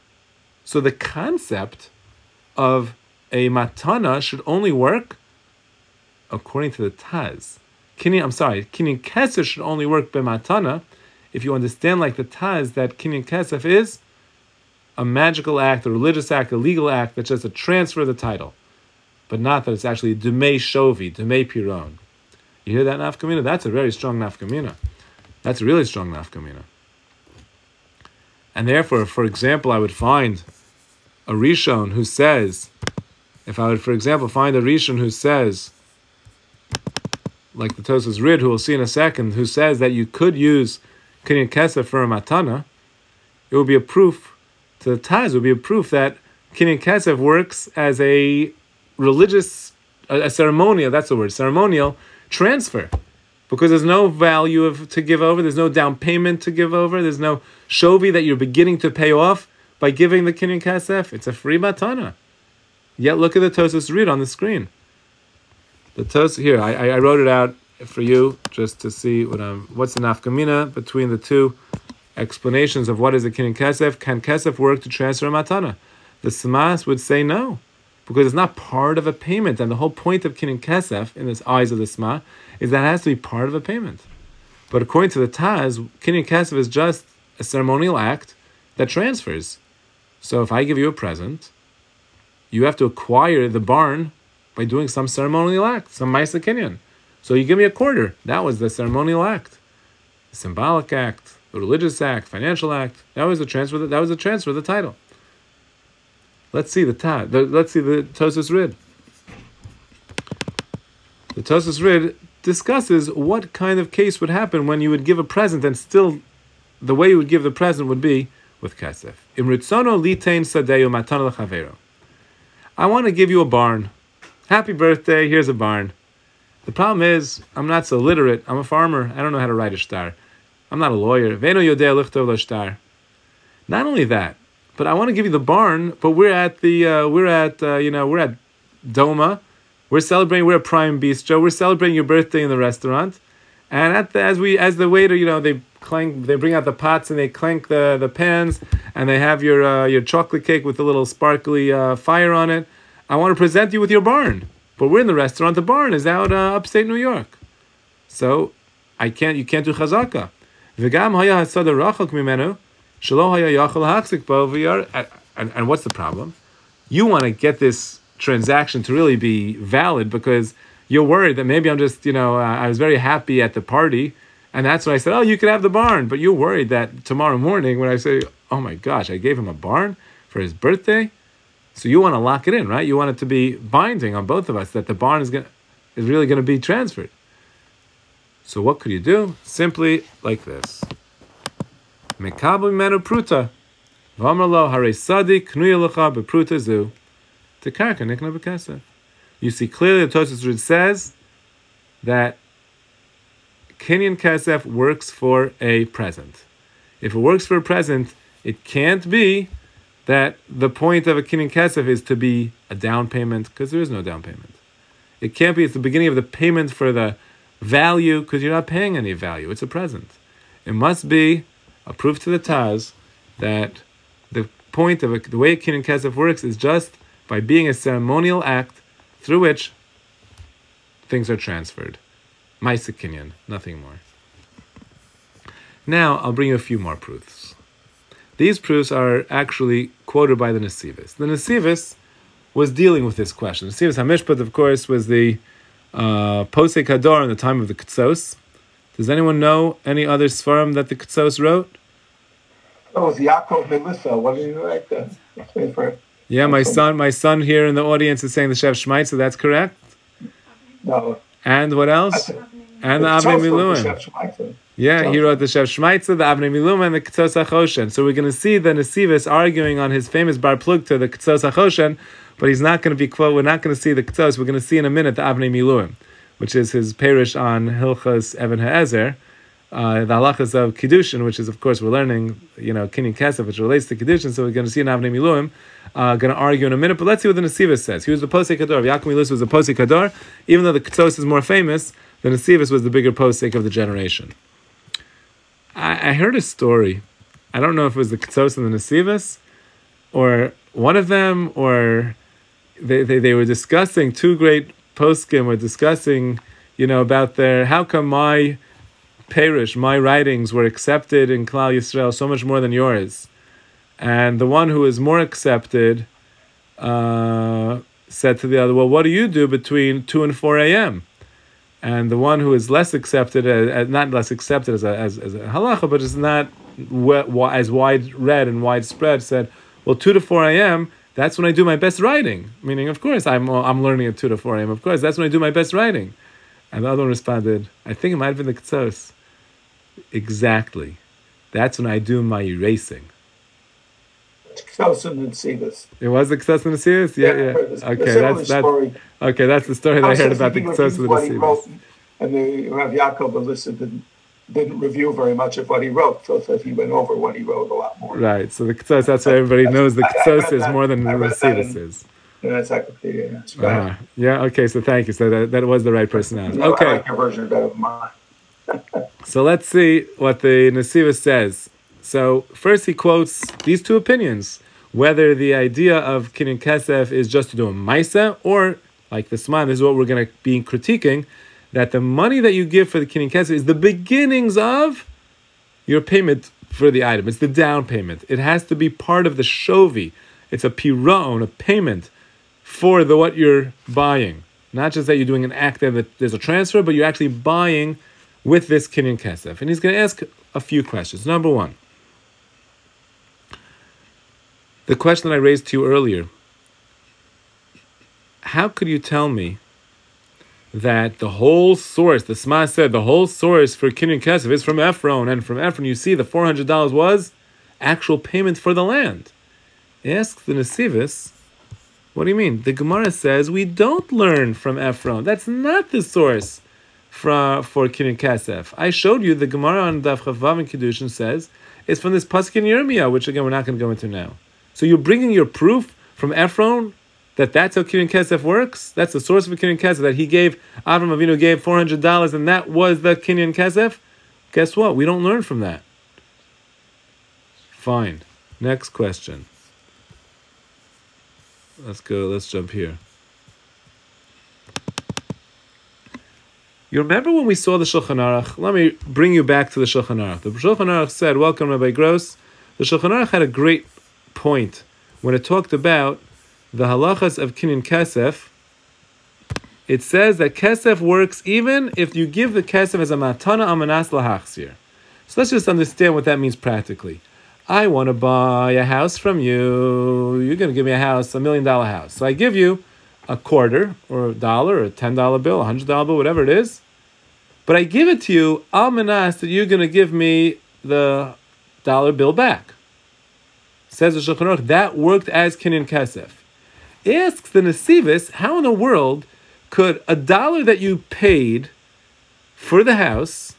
So the concept of a matana should only work according to the Taz. Kinyan, I'm sorry, Kinyan Kesef should only work by matana if you understand like the Taz that Kinyan Kesef is a magical act, a religious act, a legal act that's just a transfer of the title, but not that it's actually Dumei Shovi, Dumei Piron. You hear that nafkamina? That's a very strong nafkamina. That's a really strong nafkamina. And therefore, for example, I would find a Rishon who says, if I would, for example, find a Rishon who says, like the Tosfos Rid, who we'll see in a second, who says that you could use Kinyan Kesef for a matana, it would be a proof, to the Taz, it would be a proof that Kinyan Kesef works as a religious, a, a ceremonial, that's the word, ceremonial transfer. Because there's no value of to give over, there's no down payment to give over, there's no shovi that you're beginning to pay off by giving the Kinyan Kesef. It's a free matana. Yet look at the Tosfos Rid on the screen. The Tos here, I, I wrote it out for you just to see what I'm, what's the nafkamina between the two explanations of what is a Kinyan Kesef. Can Kesef work to transfer a matana? The Smas would say no, because it's not part of a payment. And the whole point of Kinyan Kesef, in the eyes of the Sma, is that it has to be part of a payment. But according to the Taz, Kinyan Kesef is just a ceremonial act that transfers. So if I give you a present, you have to acquire the barn by doing some ceremonial act, some Maisa Kinyan. So you give me a quarter. That was the ceremonial act, the symbolic act, the religious act, financial act. That was the transfer. That was the transfer of the title. Let's see the ta. The, let's see the Tosfos Rid. The Tosfos Rid discusses what kind of case would happen when you would give a present and still, the way you would give the present would be with Kesef. Imritzono litein sadeu matana lechavero. I want to give you a barn. Happy birthday, here's a barn. The problem is, I'm not so literate. I'm a farmer. I don't know how to write a shtar. I'm not a lawyer. Veno yodea lichtov lo shtar. Not only that, but I want to give you the barn, but we're at the, uh, we're at, uh, you know, we're at Doma. We're celebrating, we're at Prime Bistro. We're celebrating your birthday in the restaurant. And at the, as we as the waiter, you know, they clank, they bring out the pots and they clank the, the pans, and they have your uh, your chocolate cake with a little sparkly uh, fire on it. I want to present you with your barn, but we're in the restaurant. The barn is out uh, upstate New York, so I can't. You can't do chazaka. V'gam haya hasada rachok mimenu, shelo haya yachol haksik bo v'yar. And and what's the problem? You want to get this transaction to really be valid because you're worried that maybe I'm just, you know, uh, I was very happy at the party, and that's when I said, oh, you could have the barn. But you're worried that tomorrow morning when I say, oh my gosh, I gave him a barn for his birthday. So you want to lock it in, right? You want it to be binding on both of us that the barn is going is really going to be transferred. So what could you do? Simply like this. Mekabu menu pruta. V'amar hare sadi knuya lecha bepruta zu. Tekarka nikna b'kesef. You see clearly the Tosfos says that Kinyan Kesef works for a present. If it works for a present, it can't be that the point of a Kinyan Kesef is to be a down payment, because there is no down payment. It can't be it's the beginning of the payment for the value, because you're not paying any value. It's a present. It must be a proof to the Taz that the point of a, the way a Kinyan Kesef works is just by being a ceremonial act through which things are transferred. Maisa Kinyan, nothing more. Now, I'll bring you a few more proofs. These proofs are actually quoted by the Nesivis. The Nesivis was dealing with this question. Nesivis HaMishpat, of course, was the uh, Posek Hador in the time of the Ketzos. Does anyone know any other Sfarim that the Ketzos wrote? Oh, it was Yaakov Melissa. What did you write there? Yeah, my son, my son here in the audience is saying the Shev Shmaitza, so that's correct. No. And what else? And the Avnei Miluim. Yeah, he wrote the Shev Shmaitza, the Avnei Miluim, and the Ketzos HaChoshen. So we're going to see the Nesivis arguing on his famous Bar Plugta, the Ketzos HaChoshen, but he's not going to be quote. We're not going to see the Ketzos. We're going to see in a minute the Avnei Miluim, which is his parish on Hilchos Even HaEzer. Uh, the halachas of Kiddushin, which is, of course, we're learning, you know, Kinyan Kesef, which relates to Kiddushin, so we're going to see an Avnei Miluim, uh, going to argue in a minute, but let's see what the Nesivis says. He was the Posek Hador. Yaakov Melissa was the Posek Hador. Even though the Ketzos is more famous, the Nesivis was the bigger Posek of the generation. I, I heard a story. I don't know if it was the Ketzos and the Nesivis, or one of them, or they, they, they were discussing, two great poskim were discussing, you know, about their, how come my Perish, my writings were accepted in Klal Yisrael so much more than yours. And the one who is more accepted uh, said to the other, well, what do you do between two and four a.m.? And the one who is less accepted, as, not less accepted as a, as, as a halacha, but is not we, as wide read and widespread, said, well, two to four a.m., that's when I do my best writing. Meaning, of course, I'm I'm learning at two to four a.m. Of course, that's when I do my best writing. And the other one responded, I think it might have been the Ketzos. Exactly. That's when I do my erasing. Ketzos and Nesivis. It was the Ketzos and Nesivis? Yeah, yeah. yeah. Okay, that's that. Okay, that's the story that I heard about the Ketzos and Nesivis. And the Rav Yaakov Melissa didn't didn't review very much of what he wrote, so that he went over what he wrote a lot more. Right. So the Ketzos, that's why everybody that's, knows the Ketzos is more than the Nesivis is. Yeah, encyclopedia. Uh-huh. Yeah. Okay. So thank you. So that, that was the right personality. No, okay. I like your version better than mine. So let's see what the Nesivis says. So first he quotes these two opinions, whether the idea of Kinyan Kesef is just to do a Maisa, or like the Sman, this is what we're going to be critiquing, that the money that you give for the Kinyan Kesef is the beginnings of your payment for the item. It's the down payment. It has to be part of the shovi. It's a piraon, a payment for the what you're buying. Not just that you're doing an act that there's a transfer, but you're actually buying with this Kinyan Kesef. And he's going to ask a few questions. Number one, the question that I raised to you earlier. How could you tell me that the whole source, the Sma said, the whole source for Kinyan Kesef is from Ephron, and from Ephron you see the four hundred dollars was actual payment for the land? Ask the Nesivis, what do you mean? The Gemara says we don't learn from Ephron. That's not the source for, for Kinyan Kesef. I showed you the Gemara on Daf Chavav and Kiddushin says it's from this Pasuk in Yirmiyah, which again we're not going to go into now. So you're bringing your proof from Ephron that that's how Kinyan Kesef works? That's the source of a Kinyan Kesef, that he gave, Avram Avinu gave four hundred dollars, and that was the Kinyan Kesef? Guess what? We don't learn from that. Fine. Next question. Let's go, let's jump here. You remember when we saw the Shulchan Aruch? Let me bring you back to the Shulchan Aruch. The Shulchan Aruch said, welcome Rabbi Gross. The Shulchan Aruch had a great point when it talked about the halachas of Kinyan Kesef. It says that Kesef works even if you give the Kesef as a matana amanas lahachzir. So let's just understand what that means practically. I want to buy a house from you. You're going to give me a house, a million dollar house. So I give you a quarter or a dollar or a ten dollar bill, a hundred dollar bill, whatever it is. But I give it to you, al manas, that you're going to give me the dollar bill back. Says the Shulchan Aruch, that worked as Kinyan Kesef. Asks the Nesivis, how in the world could a dollar that you paid for the house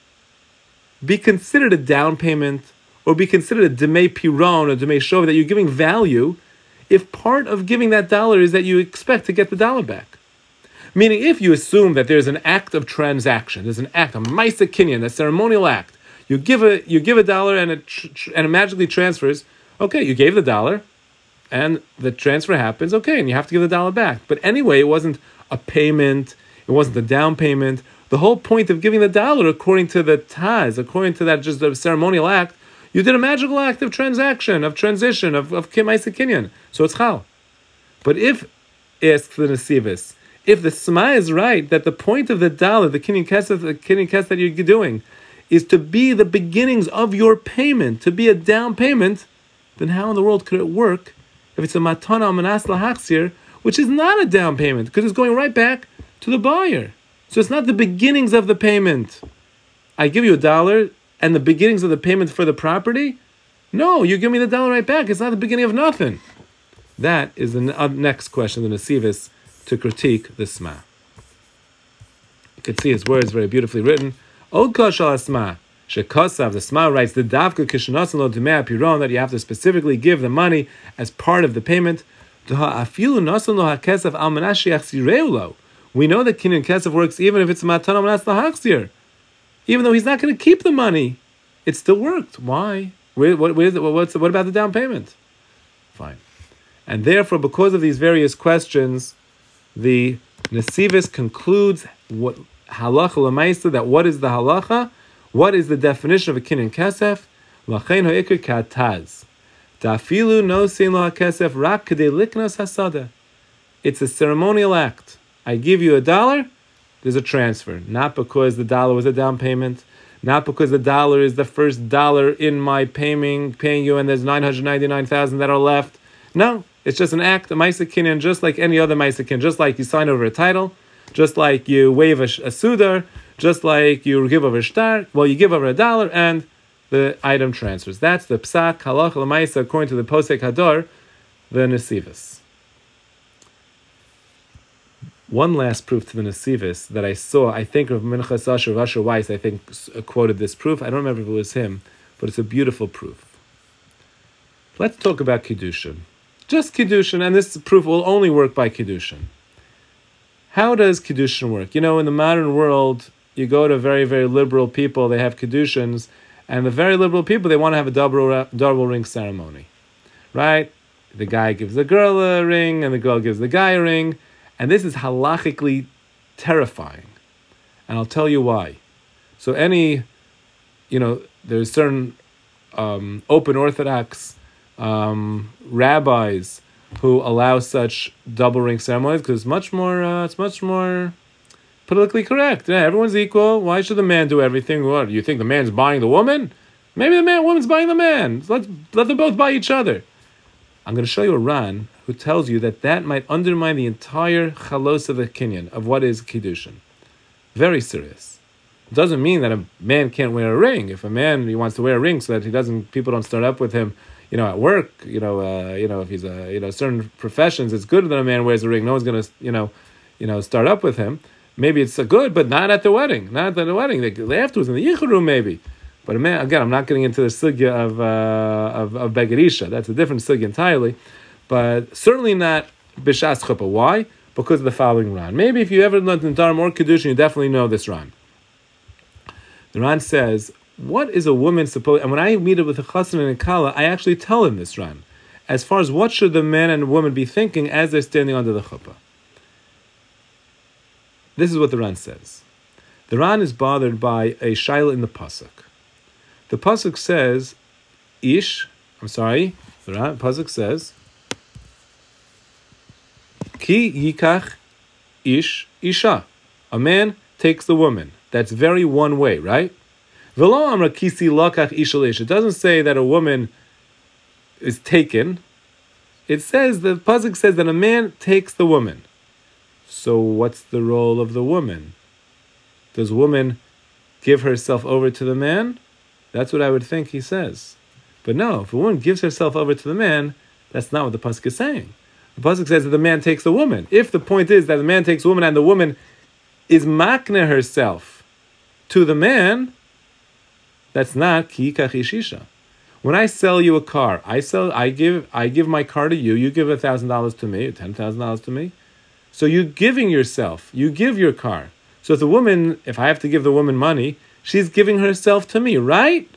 be considered a down payment or be considered a demei piron or demei shov, that you're giving value, if part of giving that dollar is that you expect to get the dollar back? Meaning, if you assume that there's an act of transaction, there's an act, a ma'aseh kinyan, a ceremonial act, you give a you give a dollar and it tr- tr- and it magically transfers. Okay, you gave the dollar, and the transfer happens. Okay, and you have to give the dollar back. But anyway, it wasn't a payment. It wasn't a down payment. The whole point of giving the dollar, according to the Taz, according to that just the ceremonial act, you did a magical act of transaction, of transition, of of ma'aseh kinyan. So it's chal. But if, asks the Nesivis, if the Sma is right, that the point of the dollar, the Kinyan Kesef, the Kinyan Kesef that you're doing, is to be the beginnings of your payment, to be a down payment, then how in the world could it work if it's a matana manas lahachzir, which is not a down payment, because it's going right back to the buyer. So it's not the beginnings of the payment. I give you a dollar, and the beginnings of the payment for the property? No, you give me the dollar right back. It's not the beginning of nothing. That is the next question, the Nesivis, to critique the Sma. You can see his words very beautifully written. Od kashal Sma, shekasav, the Sma writes, the davka kishnasan lo demei piron, that you have to specifically give the money as part of the payment. We know that Kinyan Kesef works even if it's matana manas lahachzir. Even though he's not going to keep the money, it still worked. Why? Where, what, where is it? What's, what about the down payment? Fine. And therefore, because of these various questions, the Nesivis concludes what halacha l'maisa, that what is the halacha? What is the definition of a Kinyan Kesef? L'chein ha'ikr k'ataz. Ta'afilu nosein lo ha'kesef rak k'dei liknas hasada. It's a ceremonial act. I give you a dollar, there's a transfer. Not because the dollar was a down payment, not because the dollar is the first dollar in my paying, paying you and there's nine hundred ninety-nine thousand that are left. No, it's just an act, a ma'aseh kinyan, just like any other ma'aseh kinyan, just like you sign over a title, just like you waive a, a sudar, just like you give over a shtar, well, you give over a dollar and the item transfers. That's the psak, halacha l'maisa, according to the Posek Hador, the Nesivis. One last proof to the Nesivis that I saw, I think of Minchas Asher, Asher Weiss, I think quoted this proof. I don't remember if it was him, but it's a beautiful proof. Let's talk about Kiddushin. Just Kiddushin, and this proof will only work by Kiddushin. How does Kiddushin work? You know, in the modern world, you go to very, very liberal people, they have Kiddushins, and the very liberal people, they want to have a double, double ring ceremony. Right? The guy gives the girl a ring, and the girl gives the guy a ring, and this is halachically terrifying. And I'll tell you why. So any, you know, there's certain um, open Orthodox um, rabbis who allow such double ring ceremonies because it's much more, uh, it's much more politically correct. Yeah, everyone's equal. Why should the man do everything? What, you think the man's buying the woman? Maybe the man, woman's buying the man. Let's let them both buy each other. I'm going to show you a Ran who tells you that that might undermine the entire chalos of the kinyan, of what is Kiddushin. Very serious. It doesn't mean that a man can't wear a ring. If a man he wants to wear a ring so that he doesn't, people don't start up with him, you know, at work, you know, uh, you know, if he's a, you know, certain professions, it's good that a man wears a ring. No one's going to, you know, you know, start up with him. Maybe it's a good, but not at the wedding. Not at the wedding. They, they afterwards in the yichud room, maybe. But a man, again, I'm not getting into the sugya of uh, of, of Begarisha. That's a different sugya entirely. But certainly not b'shas chuppah. Why? Because of the following Ran. Maybe if you ever learned in Dharm or Kedushin, you definitely know this Ran. The Ran says, what is a woman supposed... And when I meet it with a chassan and a kala, I actually tell him this Ran. As far as what should the man and woman be thinking as they're standing under the chuppah. This is what the Ran says. The Ran is bothered by a shaila in the pasuk. The pasuk says, Ish, I'm sorry, the Ran, pasuk says, Ki yikach ish isha. A man takes the woman. That's very one way, right? V'lo amra kisi lakach isha leish. It doesn't say that a woman is taken. It says, the pasuk says that a man takes the woman. So what's the role of the woman? Does woman give herself over to the man? That's what I would think he says. But no, if a woman gives herself over to the man, that's not what the pasuk is saying. The pasuk says that the man takes the woman. If the point is that the man takes the woman and the woman is makne herself to the man, that's not ki kachishisha. When I sell you a car, I sell, I give, I give my car to you. You give a thousand dollars to me, or ten thousand dollars to me. So you're giving yourself. You give your car. So if the woman, if I have to give the woman money, she's giving herself to me, right?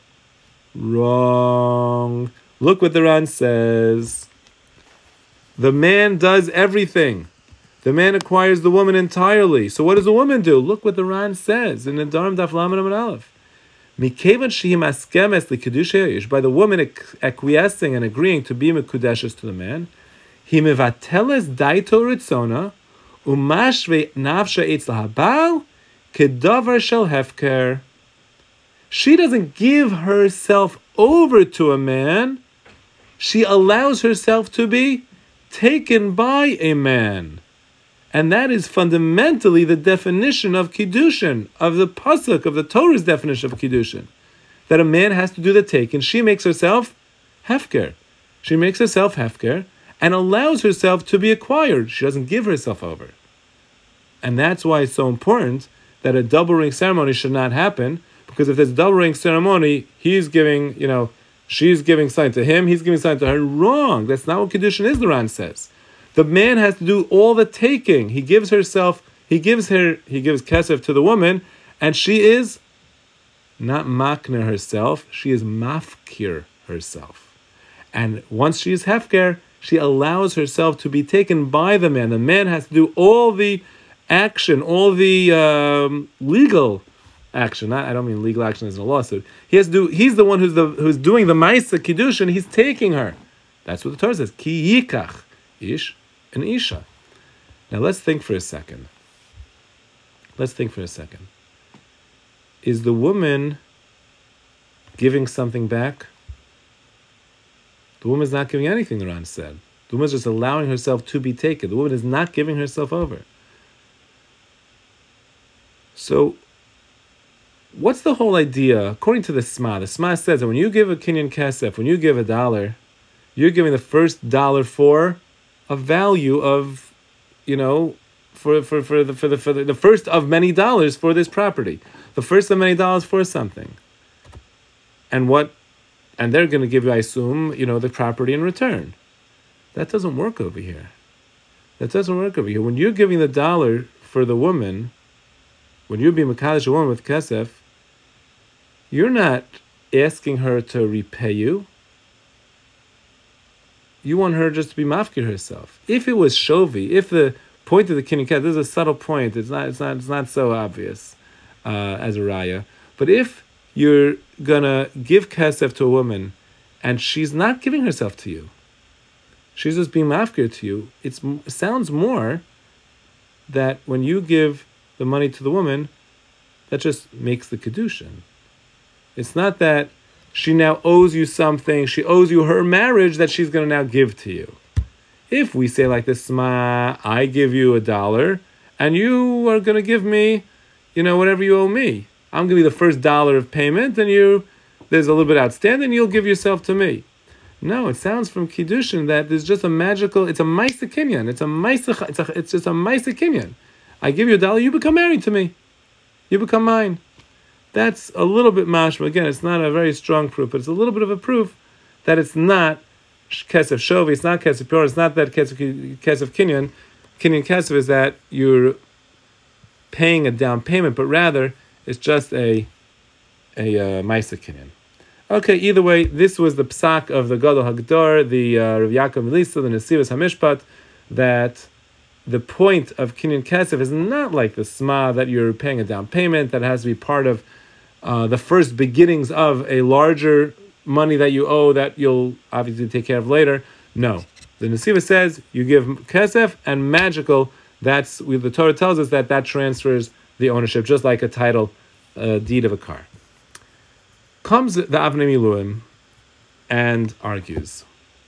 Wrong. Look what the Ran says. The man does everything. The man acquires the woman entirely. So what does the woman do? Look what the Ran says in the Dharm Daf Lamed Amud Aleph. Mikevan shehi maskemes l'kedusha ish, by the woman acquiescing and agreeing to be mekudeshes to the man, he mevateles daito ritzona umashve nafsha eitz lahabal kedavar shel hefker. She doesn't give herself over to a man. She allows herself to be taken by a man. And that is fundamentally the definition of Kiddushin, of the Pasuk, of the Torah's definition of Kiddushin. That a man has to do the taken. She makes herself hefker. She makes herself hefker and allows herself to be acquired. She doesn't give herself over. And that's why it's so important that a double ring ceremony should not happen, because if there's a double ring ceremony, he's giving, you know, she's giving something to him, he's giving something to her. Wrong. That's not what Kiddushin is, the Ran says. The man has to do all the taking. He gives herself, he gives her, he gives kesef to the woman, and she is not makner herself, she is mafkir herself. And once she is hefker, she allows herself to be taken by the man. The man has to do all the action, all the um, legal action. I don't mean legal action as in a lawsuit. He has to do, he's the one who's the who's doing the ma'isa kiddushin, he's taking her. That's what the Torah says. Ki yikach ish and isha. Now let's think for a second. Let's think for a second. Is the woman giving something back? The woman is not giving anything, the Ran said. The woman is just allowing herself to be taken. The woman is not giving herself over. So, what's the whole idea? According to the Sma, the Sma says that when you give a kinyan kesef, when you give a dollar, you're giving the first dollar for a value of, you know, for for for the for the for the, the first of many dollars for this property, the first of many dollars for something. And what, and they're going to give you, I assume, you know, the property in return. That doesn't work over here. That doesn't work over here. When you're giving the dollar for the woman, when you're being mekadosh a woman with kesef, you're not asking her to repay you. You want her just to be mafkir herself. If it was shovi, if the point of the kinyan kesef, this is a subtle point. It's not. It's not. It's not so obvious uh, as a raya. But if you're gonna give kesef to a woman, and she's not giving herself to you, she's just being mafkir to you. It's, it sounds more that when you give the money to the woman, that just makes the kedushin. It's not that she now owes you something, she owes you her marriage that she's going to now give to you. If we say like this, Ma, I give you a dollar, and you are going to give me, you know, whatever you owe me. I'm going to be the first dollar of payment, and you, there's a little bit outstanding, you'll give yourself to me. No, it sounds from Kiddushin that there's just a magical, it's a Maisa Kinyan, it's a Maisa, it's, a, it's just a Maisa Kinyan. I give you a dollar, you become married to me. You become mine. That's a little bit mashma. Again, it's not a very strong proof, but it's a little bit of a proof that it's not kesef shovi. It's not kesef pure. It's not that kesef kesef kinyan. Kinyan kesef is that you're paying a down payment, but rather it's just a a uh, ma'aser kinyan. Okay, either way, this was the psak of the Gadol Hagdor, the uh, Rav Yaakov Melisa, the Nesivos Hamishpat, that the point of Kinyan Kesef is not like the Sma that you're paying a down payment, that has to be part of uh, the first beginnings of a larger money that you owe that you'll obviously take care of later. No. The Nesivos says you give Kesef and magical, that's, the Torah tells us that that transfers the ownership, just like a title uh, deed of a car. Comes the Avnei Miluim and argues.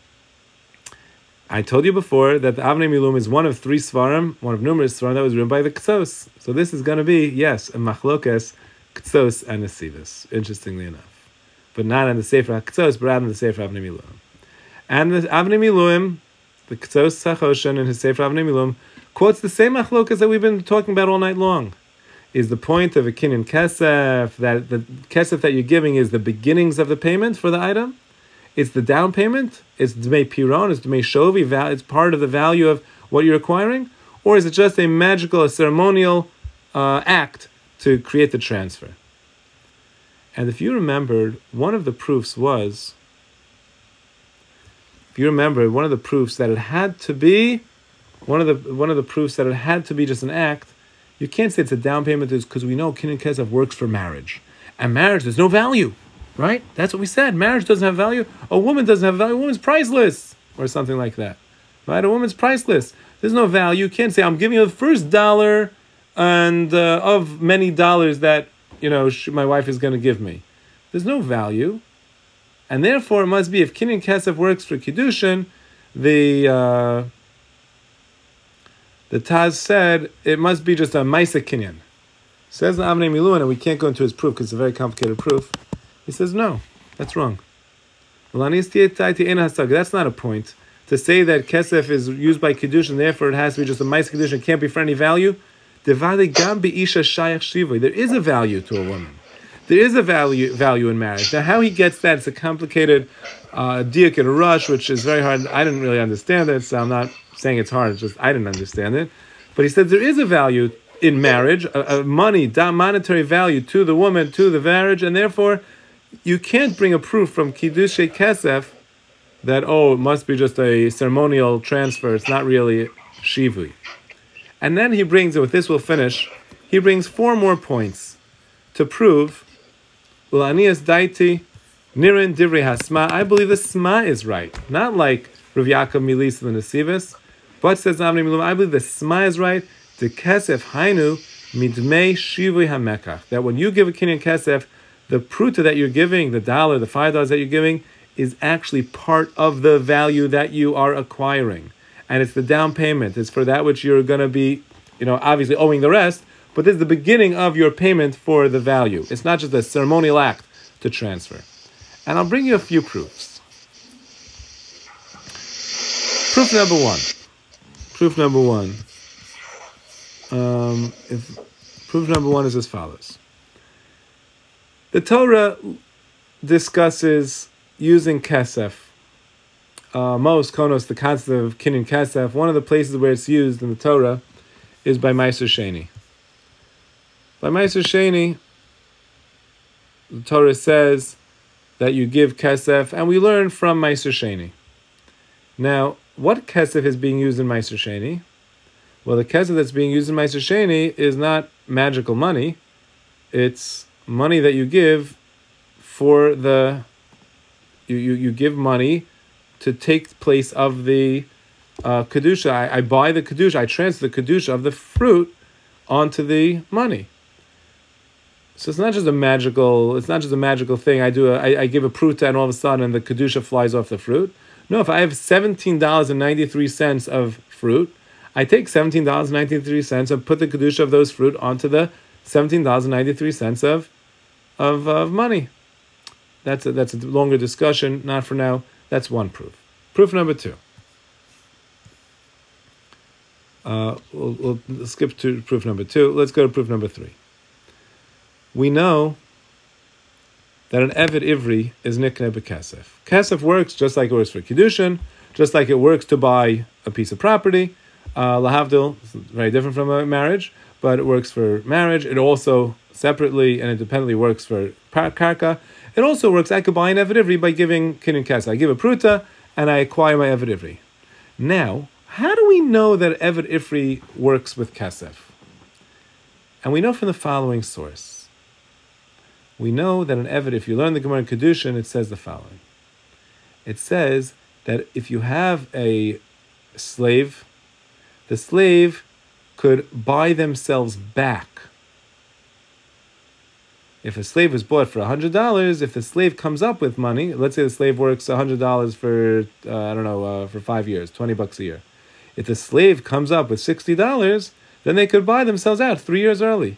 I told you before that the Avnei Miluim is one of three Svarim, one of numerous Svarim that was written by the Ktsos. So this is going to be, yes, a Machlokes, Ktsos and Nesivos, interestingly enough. But not in the Sefer HaKtsos, but rather in the Sefer Avnei Miluim. And the Avnei Miluim, the Ktsos Sachoshen in his Sefer Avnei Miluim, quotes the same Machlokes that we've been talking about all night long. Is the point of a kinyan kesef that the kesef that you're giving is the beginnings of the payment for the item? It's the down payment? It's dmei piron? It's dmei shovi? It's part of the value of what you're acquiring? Or is it just a magical, a ceremonial uh, act to create the transfer? And if you remembered, one of the proofs was, if you remember, one of the proofs that it had to be, one of the one of the proofs that it had to be just an act. You can't say it's a down payment because we know kinyan kesef works for marriage. And marriage, there's no value, right? That's what we said. Marriage doesn't have value. A woman doesn't have value. A woman's priceless, or something like that, right? A woman's priceless. There's no value. You can't say, I'm giving you the first dollar and uh, of many dollars that, you know, sh- my wife is going to give me. There's no value. And therefore, it must be, if kinyan kesef works for kiddushin, the... Uh, The Taz said it must be just a ma'aser kinyan. Says the Avnei Miluim, and we can't go into his proof because it's a very complicated proof. He says no, that's wrong. That's not a point to say that kesef is used by kiddush and therefore it has to be just a ma'aser kiddush and can't be for any value. There is a value to a woman. There is a value value in marriage. Now, how he gets that, it's a complicated uh, diak and a rush, which is very hard. I didn't really understand it, so I'm not saying it's hard. It's just I didn't understand it. But he said there is a value in marriage, a, a money, monetary value to the woman, to the marriage, and therefore you can't bring a proof from Kiddushei Kesef that, oh, it must be just a ceremonial transfer. It's not really shivui. And then he brings, and with this we'll finish, he brings four more points to prove L'anias daiti, nirin divrei hasma. I believe the sma is right. Not like Rav Yaakov Melisa the Nesivos, but says Avnei Miluim, I believe the sma is right. The kesef hainu midmei shivui hamekach. That when you give a kinyan kesef, the pruta that you're giving, the dollar, the five dollars that you're giving, is actually part of the value that you are acquiring. And it's the down payment. It's for that which you're going to be, you know, obviously owing the rest, but this is the beginning of your payment for the value. It's not just a ceremonial act to transfer. And I'll bring you a few proofs. Proof number one. Proof number one. Um, if, proof number one is as follows. The Torah discusses using kesef. Uh, most konos, the concept of kinyan kesef, one of the places where it's used in the Torah is by Ma'aser Sheni. By Ma'aser Sheni, the Torah says that you give kesef, and we learn from Ma'aser Sheni. Now, what kesef is being used in Ma'aser Sheni? Well, the kesef that's being used in Ma'aser Sheni is not magical money. It's money that you give for the... You, you, you give money to take place of the uh, kedusha. I, I buy the kedusha. I transfer the kedusha of the fruit onto the money. So it's not just a magical. It's not just a magical thing. I do. A, I, I give a pruta, and all of a sudden the kedusha flies off the fruit. No, if I have seventeen dollars and ninety three cents of fruit, I take seventeen dollars and ninety three cents and put the kedusha of those fruit onto the seventeen dollars and ninety three cents of of of money. That's a, that's a longer discussion. Not for now. That's one proof. Proof number two. Uh, we'll, we'll skip to proof number two. Let's go to proof number three. We know that an Eved Ivri is Nikne B'Kesef. Kesef works just like it works for Kiddushin, just like it works to buy a piece of property. Uh, Lahavdil is very different from a marriage, but it works for marriage. It also separately and independently works for Karka. It also works, I could buy an Eved Ivri by giving Kinyan Kesef. I give a Pruta and I acquire my Eved Ivri. Now, how do we know that Eved Ivri works with Kesef? And we know from the following source. We know that an Eved, if you learn the Gemara in Kedushin, it says the following. It says that if you have a slave, the slave could buy themselves back. If a slave was bought for one hundred dollars, if the slave comes up with money, let's say the slave works one hundred dollars for, uh, I don't know, uh, for five years, twenty bucks a year. If the slave comes up with sixty dollars, then they could buy themselves out three years early.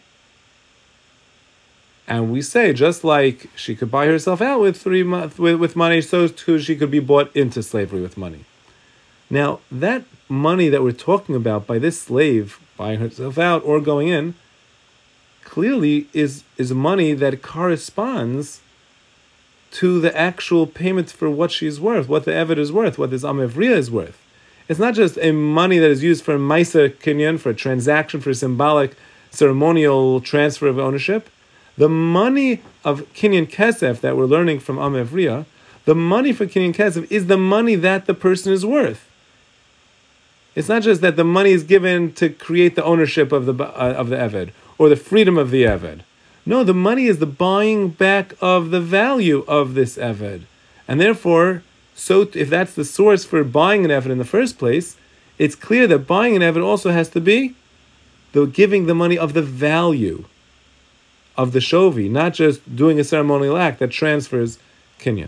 And we say, just like she could buy herself out with three month, with, with money, so too she could be bought into slavery with money. Now, that money that we're talking about by this slave buying herself out or going in, clearly is, is money that corresponds to the actual payment for what she's worth, what the Eved is worth, what this Amevriya is worth. It's not just a money that is used for Maisa Kinyan, for a transaction, for a symbolic, ceremonial transfer of ownership. The money of Kinyan Kesef that we're learning from Amevriya, the money for Kinyan Kesef is the money that the person is worth. It's not just that the money is given to create the ownership of the uh, of the Eved, or the freedom of the Eved. No, the money is the buying back of the value of this Eved. And therefore, so if that's the source for buying an Eved in the first place, it's clear that buying an Eved also has to be the giving the money of the value of the shovi, not just doing a ceremonial act that transfers kinyan.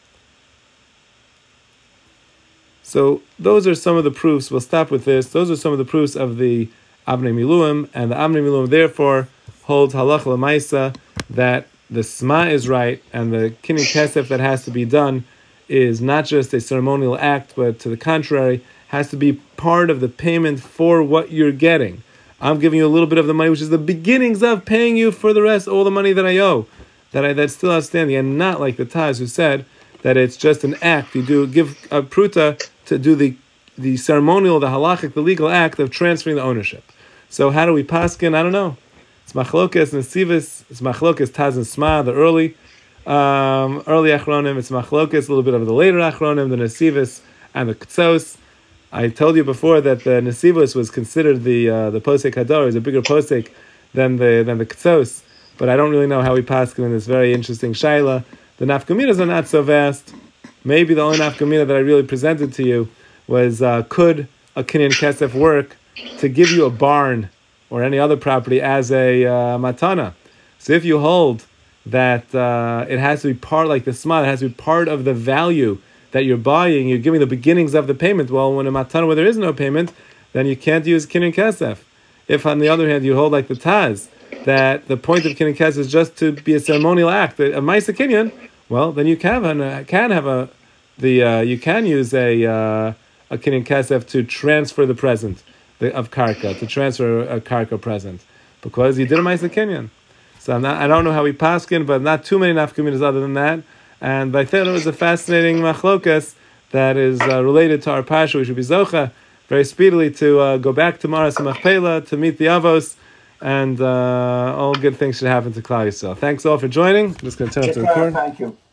So those are some of the proofs. We'll stop with this. Those are some of the proofs of the Abnei Miluim, and the Abnei Miluim therefore holds halach l'maisa that the sma is right, and the kinyan kesef that has to be done is not just a ceremonial act, but to the contrary, has to be part of the payment for what you're getting. I'm giving you a little bit of the money, which is the beginnings of paying you for the rest, all the money that I owe, that I that's still outstanding, and not like the Taz who said that it's just an act. You do give a pruta to do the the ceremonial, the halachic, the legal act of transferring the ownership. So how do we paskin? I don't know. It's machlokes and sivis. It's machlokes Taz and Sma, the early um, early achronim. It's machlokes, a little bit of the later achronim, the nesivis and the ktzos. I told you before that the Nesivos was considered the uh, the posek hador, is a bigger posek than the than the ktzos, but I don't really know how we pass in this very interesting shaila. The nafkaminas are not so vast. Maybe the only nafkamina that I really presented to you was uh, could a kinyan kesef work to give you a barn or any other property as a uh, matana? So if you hold that uh, it has to be part, like the sma, it has to be part of the value that you're buying, you're giving the beginnings of the payment. Well, when a matana where there is no payment, then you can't use kinyan kesef. If, on the other hand, you hold like the Taz, that the point of kinyan kesef is just to be a ceremonial act, a ma'isa kinyan, well, then you can have a, can have a the uh, you can use a uh, a kinyan kesef to transfer the present the, of karka, to transfer a karka present, because you did a ma'isa kinyan. So I'm not, I don't know how we paskin, but not too many nafkaminas other than that. And I thought it was a fascinating machlokas that is uh, related to our parsha. We should be zocha very speedily to uh, go back to Maras Machpelah, to meet the Avos, and uh, all good things should happen to Klal Yisrael. Thanks all for joining. I'm just going to turn off the record. Thank you.